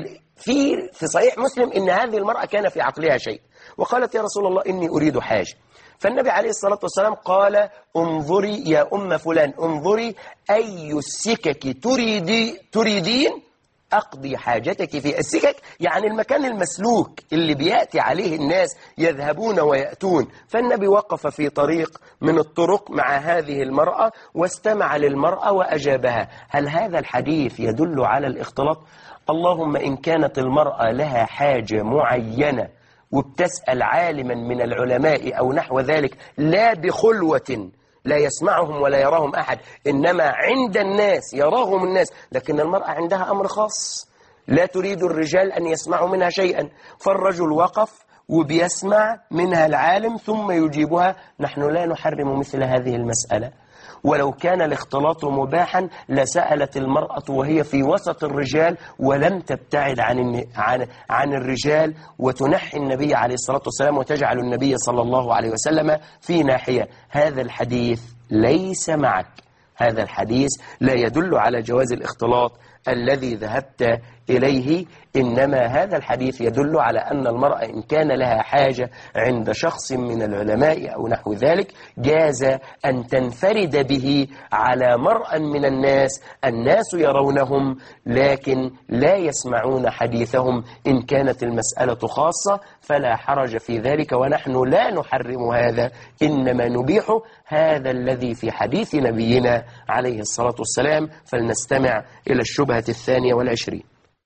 في صحيح مسلم إن هذه المرأة كان في عقلها شيء، وقالت يا رسول الله إني أريد حاجة. فالنبي عليه الصلاة والسلام قال انظري يا أم فلان، انظري أي السكك تريدين أقضي حاجتك في السكك، يعني المكان المسلوك اللي بيأتي عليه الناس يذهبون ويأتون. فالنبي وقف في طريق من الطرق مع هذه المرأة واستمع للمرأة وأجابها. هل هذا الحديث يدل على الاختلاط؟ اللهم إن كانت المرأة لها حاجة معينة وبتسأل عالما من العلماء أو نحو ذلك، لا بخلوة لا يسمعهم ولا يراهم أحد، إنما عند الناس يراهم الناس، لكن المرأة عندها أمر خاص لا تريد الرجال أن يسمعوا منها شيئا، فالرجل وقف وبيسمع منها العالم ثم يجيبها. نحن لا نحرم مثل هذه المسألة، ولو كان الاختلاط مباحا لسألت المرأة وهي في وسط الرجال ولم تبتعد عن الرجال وتنحي النبي عليه الصلاة والسلام وتجعل النبي صلى الله عليه وسلم في ناحية. هذا الحديث ليس معك، هذا الحديث لا يدل على جواز الاختلاط الذي ذهبت إليه، إنما هذا الحديث يدل على أن المرأة إن كان لها حاجة عند شخص من العلماء أو نحو ذلك جاز أن تنفرد به على مرأى من الناس يرونهم لكن لا يسمعون حديثهم. إن كانت المسألة خاصة فلا حرج في ذلك، ونحن لا نحرم هذا، إنما نبيح هذا الذي في حديث نبينا عليه الصلاة والسلام. فلنستمع إلى الشبهة 22.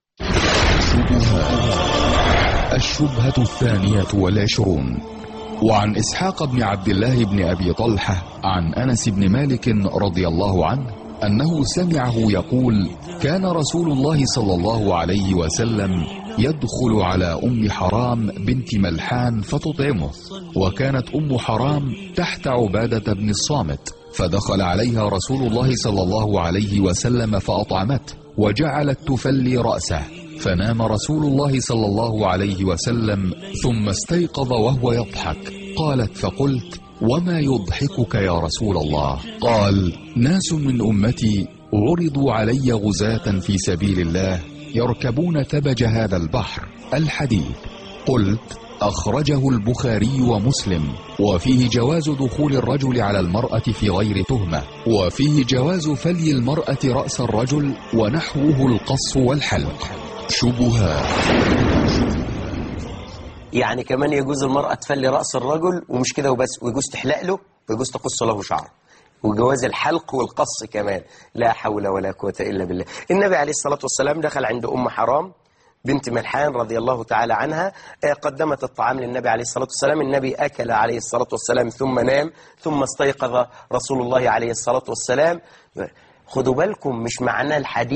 الشبهة 22. وعن إسحاق بن عبد الله بن أبي طلحة عن أنس بن مالك رضي الله عنه أنه سمعه يقول: كان رسول الله صلى الله عليه وسلم يدخل على أم حرام بنت ملحان فتطعمه، وكانت أم حرام تحت عبادة بن الصامت، فدخل عليها رسول الله صلى الله عليه وسلم فأطعمته وجعلت تفلي رأسه، فنام رسول الله صلى الله عليه وسلم ثم استيقظ وهو يضحك. قالت: فقلت: وما يضحكك يا رسول الله؟ قال: ناس من أمتي عرضوا علي غزاة في سبيل الله يركبون ثبج هذا البحر. الحديث. قلت: أخرجه البخاري ومسلم، وفيه جواز دخول الرجل على المرأة في غير تهمة، وفيه جواز فلي المرأة رأس الرجل ونحوه القص والحلق. شبهات. يعني كمان يجوز المرأة تفلي رأس الرجل، ومش كده وبس، ويجوز تحلق له، ويجوز تقص له شعره، وجواز الحلق والقص كمان. لا حول ولا قوة إلا بالله. النبي عليه الصلاة والسلام دخل عند أم حرام بنت ملحان رضي الله تعالى عنها، قدمت الطعام للنبي عليه الصلاة والسلام. النبي أكل عليه الصلاة والسلام ثم نام، ثم استيقظ رسول الله عليه الصلاة والسلام. خدوا بالكم مش معنى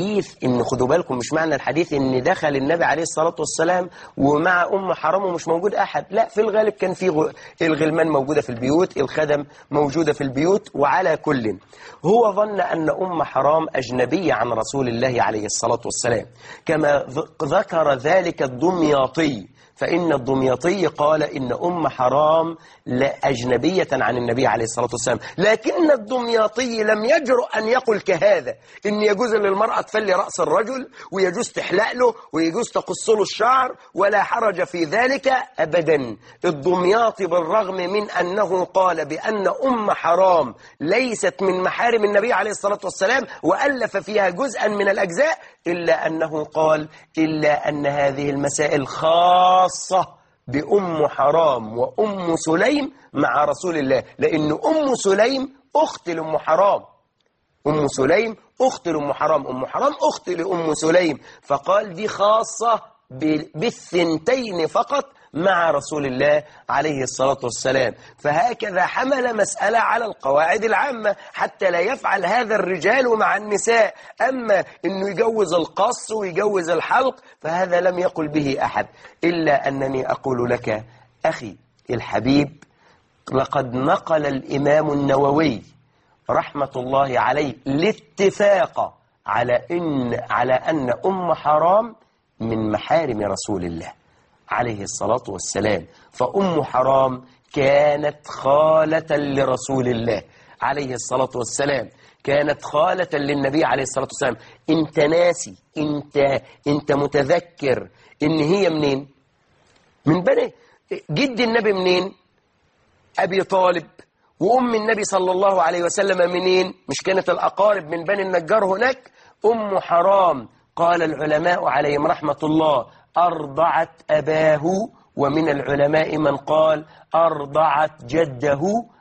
الحديث ان دخل النبي عليه الصلاة والسلام ومع أم حرام ومش موجود أحد. لا، في الغالب كان في الغلمان موجودة في البيوت، الخدم موجودة في البيوت. وعلى كل هو ظن أن أم حرام أجنبية عن رسول الله عليه الصلاة والسلام، كما ذكر ذلك الدمياطي. فإن الدمياطي قال إن أم حرام أجنبية عن النبي عليه الصلاة والسلام، لكن الدمياطي لم يجرؤ أن يقل كهذا، إن يجوز للمرأة تفلي رأس الرجل، ويجوز تحلق له، ويجوز تقص له الشعر، ولا حرج في ذلك أبدا. الدمياطي بالرغم من أنه قال بأن أم حرام ليست من محارم النبي عليه الصلاة والسلام وألف فيها جزءا من الأجزاء، إلا أنه قال إلا أن هذه المسائل خاصة بأم حرام وأم سليم مع رسول الله، لأن أم سليم أخت لأم حرام، أم سليم أخت لأم حرام، أم حرام أخت لأم سليم، فقال دي خاصة بالثنتين فقط مع رسول الله عليه الصلاة والسلام. فهكذا حمل مسألة على القواعد العامة حتى لا يفعل هذا الرجال مع النساء. أما أنه يجوز القص ويجوز الحلق فهذا لم يقل به أحد. إلا أنني أقول لك أخي الحبيب، لقد نقل الإمام النووي رحمة الله عليه الاتفاق على أن أم حرام من محارم رسول الله عليه الصلاة والسلام. فأم حرام كانت خالة لرسول الله عليه الصلاة والسلام، كانت خالة للنبي عليه الصلاة والسلام. انت ناسي، انت متذكر ان هي منين؟ من بني جد النبي منين؟ أبي طالب. وأم النبي صلى الله عليه وسلم منين؟ مش كانت الأقارب من بني النجار هناك؟ أم حرام قال العلماء عليهم رحمة الله أرضعت أباه، ومن العلماء من قال أرضعت جده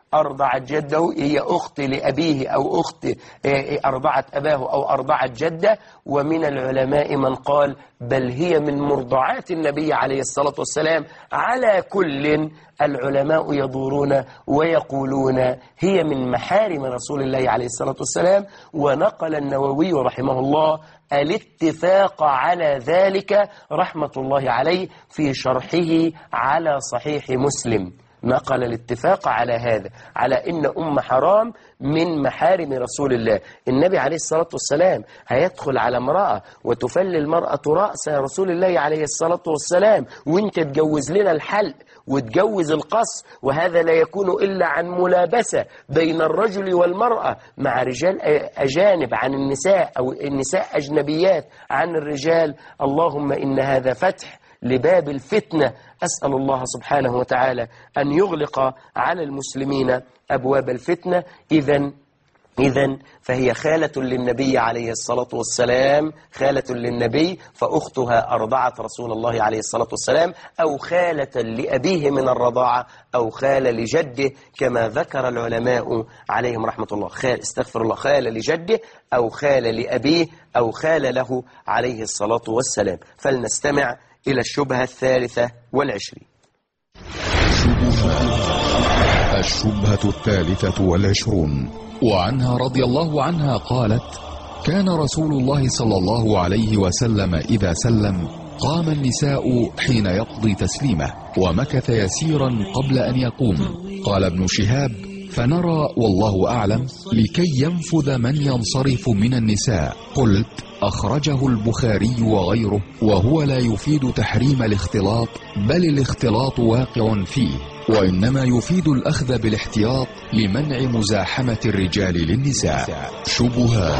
أرضعت جده هي أخت لأبيه أو أخت أرضعت أباه أو أرضعت جده. ومن العلماء من قال بل هي من مرضعات النبي عليه الصلاة والسلام. على كل العلماء يدورون ويقولون هي من محارم رسول الله عليه الصلاة والسلام. ونقل النووي رحمه الله الاتفاق على ذلك رحمة الله عليه في شرحه على صحيح مسلم. نقل الاتفاق على هذا، على إن أم حرام من محارم رسول الله. النبي عليه الصلاة والسلام هيدخل على امرأة وتفل المرأة رأس رسول الله عليه الصلاة والسلام، وانت تجوز لنا الحلق وتجوز القص، وهذا لا يكون إلا عن ملابسة بين الرجل والمرأة مع رجال أجانب عن النساء، أو النساء أجنبيات عن الرجال. اللهم إن هذا فتح لباب الفتنة. أسأل الله سبحانه وتعالى أن يغلق على المسلمين أبواب الفتنة. إذن فهي خالة للنبي عليه الصلاة والسلام، خالة للنبي، فأختها أرضعت رسول الله عليه الصلاة والسلام، أو خالة لأبيه من الرضاعة، أو خالة لجده كما ذكر العلماء عليهم رحمة الله. استغفر الله، خالة لجده أو خالة لأبيه أو خالة له عليه الصلاة والسلام. فلنستمع إلى الشبهة 23. الشبهة 23 وعنها رضي الله عنها قالت: كان رسول الله صلى الله عليه وسلم إذا سلم قام النساء حين يقضي تسليمه، ومكث يسيرا قبل أن يقوم. قال ابن شهاب: فنرى والله أعلم لكي ينفذ من ينصرف من النساء. قلت: أخرجه البخاري وغيره، وهو لا يفيد تحريم الاختلاط، بل الاختلاط واقع فيه، وإنما يفيد الأخذ بالاحتياط لمنع مزاحمة الرجال للنساء. شبهات.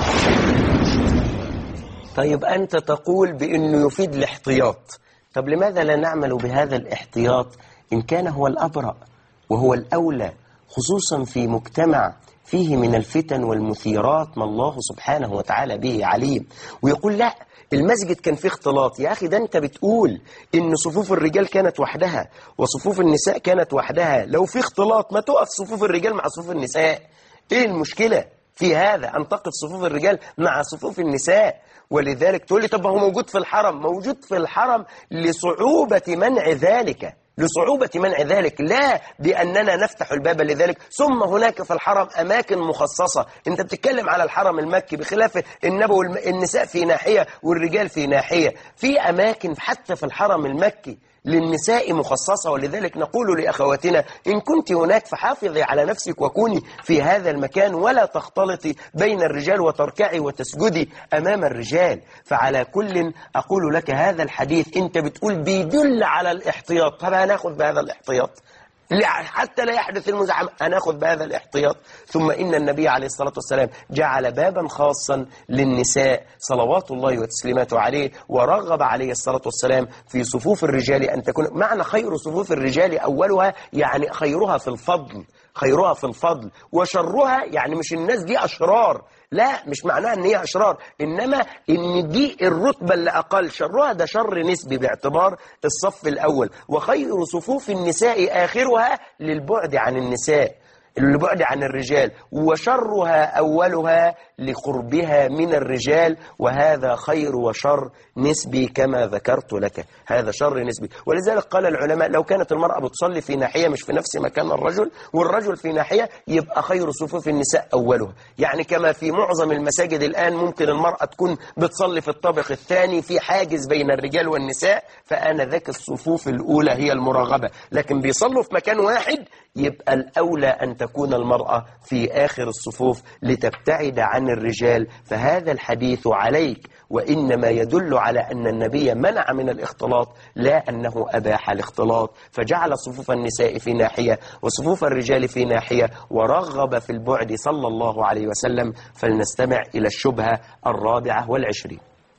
طيب أنت تقول بأنه يفيد الاحتياط، طب لماذا لا نعمل بهذا الاحتياط إن كان هو الأبرأ وهو الأولى، خصوصا في مجتمع فيه من الفتن والمثيرات ما الله سبحانه وتعالى به عليم؟ ويقول لا المسجد كان فيه اختلاط. يا أخي ده أنت بتقول إن صفوف الرجال كانت وحدها وصفوف النساء كانت وحدها، لو في اختلاط ما تقف صفوف الرجال مع صفوف النساء. إيه المشكلة في هذا أن تقف صفوف الرجال مع صفوف النساء؟ ولذلك تقول لي طب هو موجود في الحرم. موجود في الحرم لصعوبة منع ذلك، لصعوبة منع ذلك، لا بأننا نفتح الباب لذلك. ثم هناك في الحرم أماكن مخصصة. أنت بتتكلم على الحرم المكي بخلاف النساء في ناحية والرجال في ناحية. في أماكن حتى في الحرم المكي للنساء مخصصة. ولذلك نقول لأخواتنا إن كنت هناك فحافظي على نفسك وكوني في هذا المكان، ولا تختلطي بين الرجال وتركعي وتسجدي أمام الرجال. فعلى كل أقول لك هذا الحديث أنت بتقول بيدل على الاحتياط. طب هناخذ بهذا الاحتياط حتى لا يحدث المزاحمة، هناخذ بهذا الاحتياط. ثم إن النبي عليه الصلاة والسلام جعل بابا خاصا للنساء صلوات الله وتسليماته عليه، ورغب عليه الصلاة والسلام في صفوف الرجال أن تكون معنى خير صفوف الرجال أولها، يعني خيرها في الفضل، خيرها في الفضل، وشرها يعني مش الناس دي أشرار، لا مش معناها ان هي اشرار، انما ان دي الرتبة اللي اقل، شرها ده شر نسبي باعتبار الصف الاول. وخير صفوف النساء اخرها للبعد عن النساء، البعد عن الرجال، وشرها أولها لقربها من الرجال، وهذا خير وشر نسبي كما ذكرت لك، هذا شر نسبي. ولذلك قال العلماء لو كانت المرأة بتصلي في ناحية مش في نفس مكان الرجل، والرجل في ناحية، يبقى خير صفوف النساء أولها. يعني كما في معظم المساجد الآن ممكن المرأة تكون بتصلي في الطابق الثاني في حاجز بين الرجال والنساء، فآنذاك الصفوف الأولى هي المرغبة. لكن بيصلوا في مكان واحد، يبقى الأولى أن تكون المرأة في آخر الصفوف لتبتعد عن الرجال. فهذا الحديث عليك وإنما يدل على أن النبي منع من الاختلاط، لا أنه أباح الاختلاط، فجعل صفوف النساء في ناحية وصفوف الرجال في ناحية، ورغب في البعد صلى الله عليه وسلم. فلنستمع إلى الشبهة 24.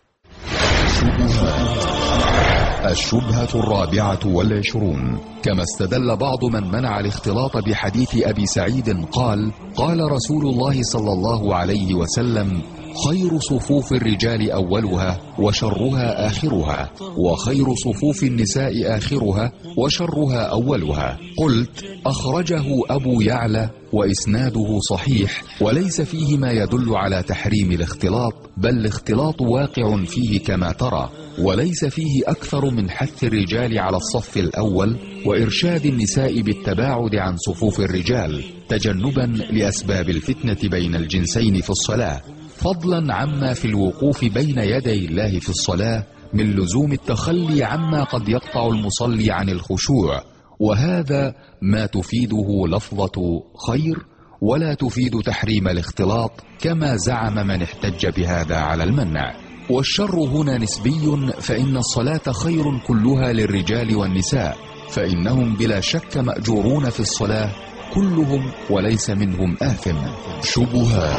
الشبهة 24. كما استدل بعض من منع الاختلاط بحديث أبي سعيد قال: قال رسول الله صلى الله عليه وسلم: خير صفوف الرجال أولها وشرها آخرها، وخير صفوف النساء آخرها وشرها أولها. قلت: أخرجه أبو يعلى وإسناده صحيح، وليس فيه ما يدل على تحريم الاختلاط، بل الاختلاط واقع فيه كما ترى، وليس فيه أكثر من حث الرجال على الصف الأول وإرشاد النساء بالتباعد عن صفوف الرجال تجنبا لأسباب الفتنة بين الجنسين في الصلاة، فضلا عما في الوقوف بين يدي الله في الصلاة من لزوم التخلي عما قد يقطع المصلي عن الخشوع، وهذا ما تفيده لفظة خير ولا تفيد تحريم الاختلاط كما زعم من احتج بهذا على المنع. والشر هنا نسبي، فإن الصلاة خير كلها للرجال والنساء، فإنهم بلا شك مأجورون في الصلاة كلهم وليس منهم آثم. شبهات.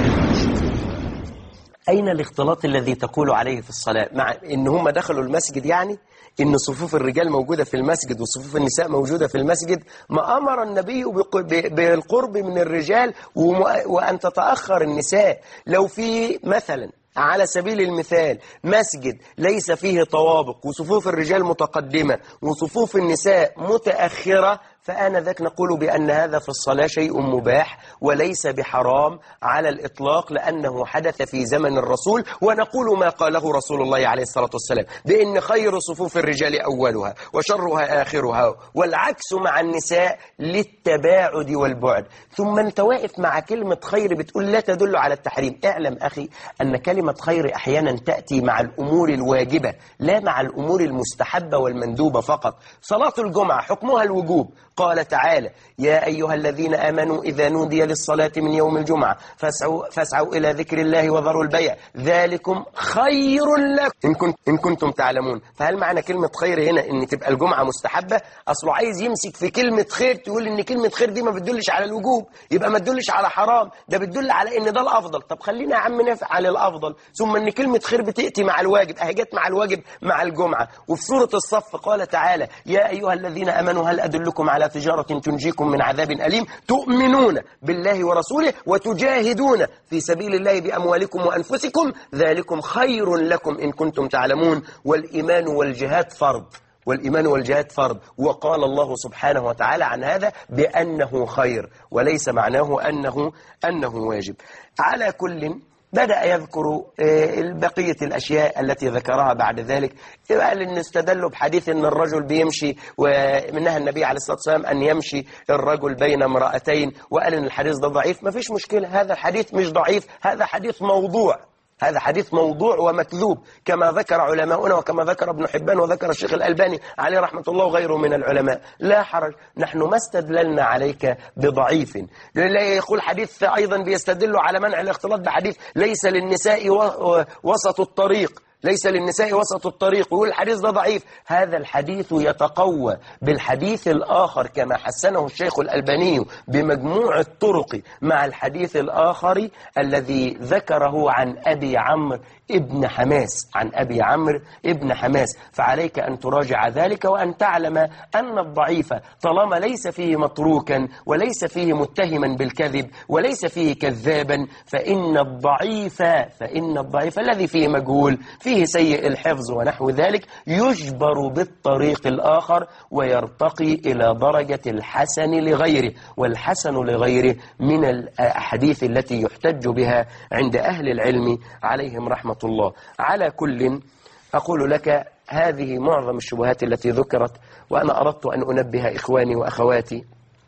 أين الاختلاط الذي تقول عليه في الصلاة؟ مع إن هم دخلوا المسجد، يعني إن صفوف الرجال موجودة في المسجد وصفوف النساء موجودة في المسجد، ما أمر النبي بالقرب من الرجال وأن تتأخر النساء. لو في مثلا على سبيل المثال مسجد ليس فيه طوابق وصفوف الرجال متقدمة وصفوف النساء متأخرة، فآنذاك نقول بأن هذا في الصلاة شيء مباح وليس بحرام على الإطلاق، لأنه حدث في زمن الرسول، ونقول ما قاله رسول الله عليه الصلاة والسلام بأن خير صفوف الرجال أولها وشرها آخرها، والعكس مع النساء للتباعد والبعد. ثم أنت واقف مع كلمة خير بتقول لا تدل على التحريم. اعلم أخي أن كلمة خير أحيانا تأتي مع الأمور الواجبة لا مع الأمور المستحبة والمندوبة فقط. صلاة الجمعة حكمها الوجوب، قال تعالى: يا أيها الذين آمنوا إذا نودي للصلاة من يوم الجمعة فاسعوا إلى ذكر الله وذروا البيع ذلكم خير لكم إن كنتم تعلمون. فهل معنى كلمة خير هنا إن تبقى الجمعة مستحبة؟ أصله عايز يمسك في كلمة خير تقول إن كلمة خير دي ما بتدلش على الوجوب، يبقى ما تدلش على حرام، ده بتدل على إن ده الأفضل. طب خلينا يا عم نفعل الأفضل، ثم إن كلمة خير بتأتي مع الواجب، أهي جت مع الواجب مع الجمعة. وفي سورة الصف قال تعالى: يا أيها الذين آمنوا هل أدلكم على تجارة تنجيكم من عذاب أليم تؤمنون بالله ورسوله وتجاهدون في سبيل الله بأموالكم وأنفسكم ذلكم خير لكم إن كنتم تعلمون. والإيمان والجهاد فرض، والإيمان والجهاد فرض، وقال الله سبحانه وتعالى عن هذا بأنه خير وليس معناه أنه واجب. على كل بدأ يذكر بقية الأشياء التي ذكرها بعد ذلك. قال إن استدلوا بحديث إن الرجل بيمشي، ومنها النبي عليه الصلاة والسلام أن يمشي الرجل بين امرأتين، وقال إن الحديث ده ضعيف. ما فيش مشكلة، هذا الحديث مش ضعيف، هذا حديث موضوع، هذا حديث موضوع ومكذوب كما ذكر علماؤنا وكما ذكر ابن حبان وذكر الشيخ الألباني عليه رحمة الله وغيره من العلماء. لا حرج، نحن ما استدللنا عليك بضعيف. لا يقول حديث أيضا بيستدل على منع الاختلاط بحديث ليس للنساء وسط الطريق، ليس للنساء وسط الطريق، ويقول الحديث ده ضعيف. هذا الحديث يتقوى بالحديث الآخر كما حسنه الشيخ الألباني بمجموع الطرق مع الحديث الآخر الذي ذكره عن أبي عمرو ابن حماس، عن أبي عمرو ابن حماس. فعليك أن تراجع ذلك وأن تعلم أن الضعيف طالما ليس فيه متروكا وليس فيه متهما بالكذب وليس فيه كذابا، فإن الضعيف الذي فيه مجهول فيه سيء الحفظ ونحو ذلك يجبر بالطريق الآخر ويرتقي إلى درجة الحسن لغيره، والحسن لغيره من الأحاديث التي يحتج بها عند أهل العلم عليهم رحمة الله. على كل أقول لك هذه معظم الشبهات التي ذكرت، وأنا أردت أن أنبه إخواني وأخواتي،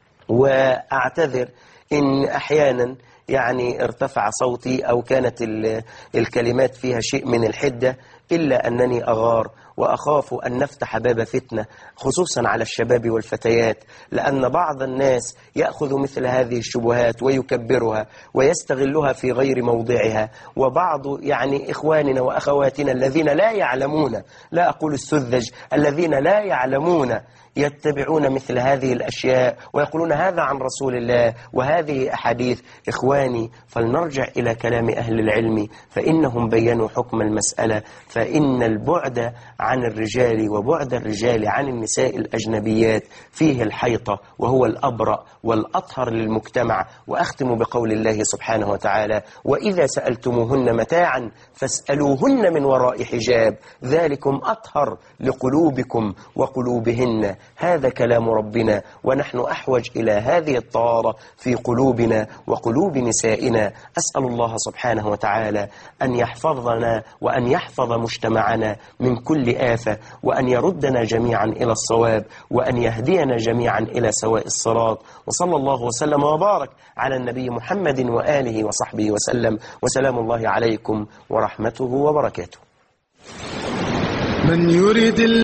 وأعتذر إن أحيانا يعني ارتفع صوتي أو كانت الكلمات فيها شيء من الحدة، إلا أنني أغار وأخاف أن نفتح باب فتنة خصوصا على الشباب والفتيات، لأن بعض الناس يأخذ مثل هذه الشبهات ويكبرها ويستغلها في غير موضعها، وبعض يعني إخواننا وأخواتنا الذين لا يعلمون، لا أقول السذج، الذين لا يعلمون يتبعون مثل هذه الأشياء ويقولون هذا عن رسول الله وهذه أحاديث. إخواني، فلنرجع إلى كلام أهل العلم فإنهم بينوا حكم المسألة. فإن البعد عن الرجال وبعد الرجال عن النساء الأجنبيات فيه الحيطة، وهو الأبرأ والأطهر للمجتمع. وأختم بقول الله سبحانه وتعالى: وإذا سألتموهن متاعا فاسألوهن من وراء حجاب ذلكم أطهر لقلوبكم وقلوبهن. هذا كلام ربنا، ونحن أحوج إلى هذه الطهارة في قلوبنا وقلوب نسائنا. أسأل الله سبحانه وتعالى أن يحفظنا وأن يحفظ مجتمعنا من كل آفة، وأن يردنا جميعا إلى الصواب، وأن يهدينا جميعا إلى سواء الصراط. وصلى الله وسلم وبارك على النبي محمد وآله وصحبه وسلم، وسلام الله عليكم ورحمته وبركاته. من يريد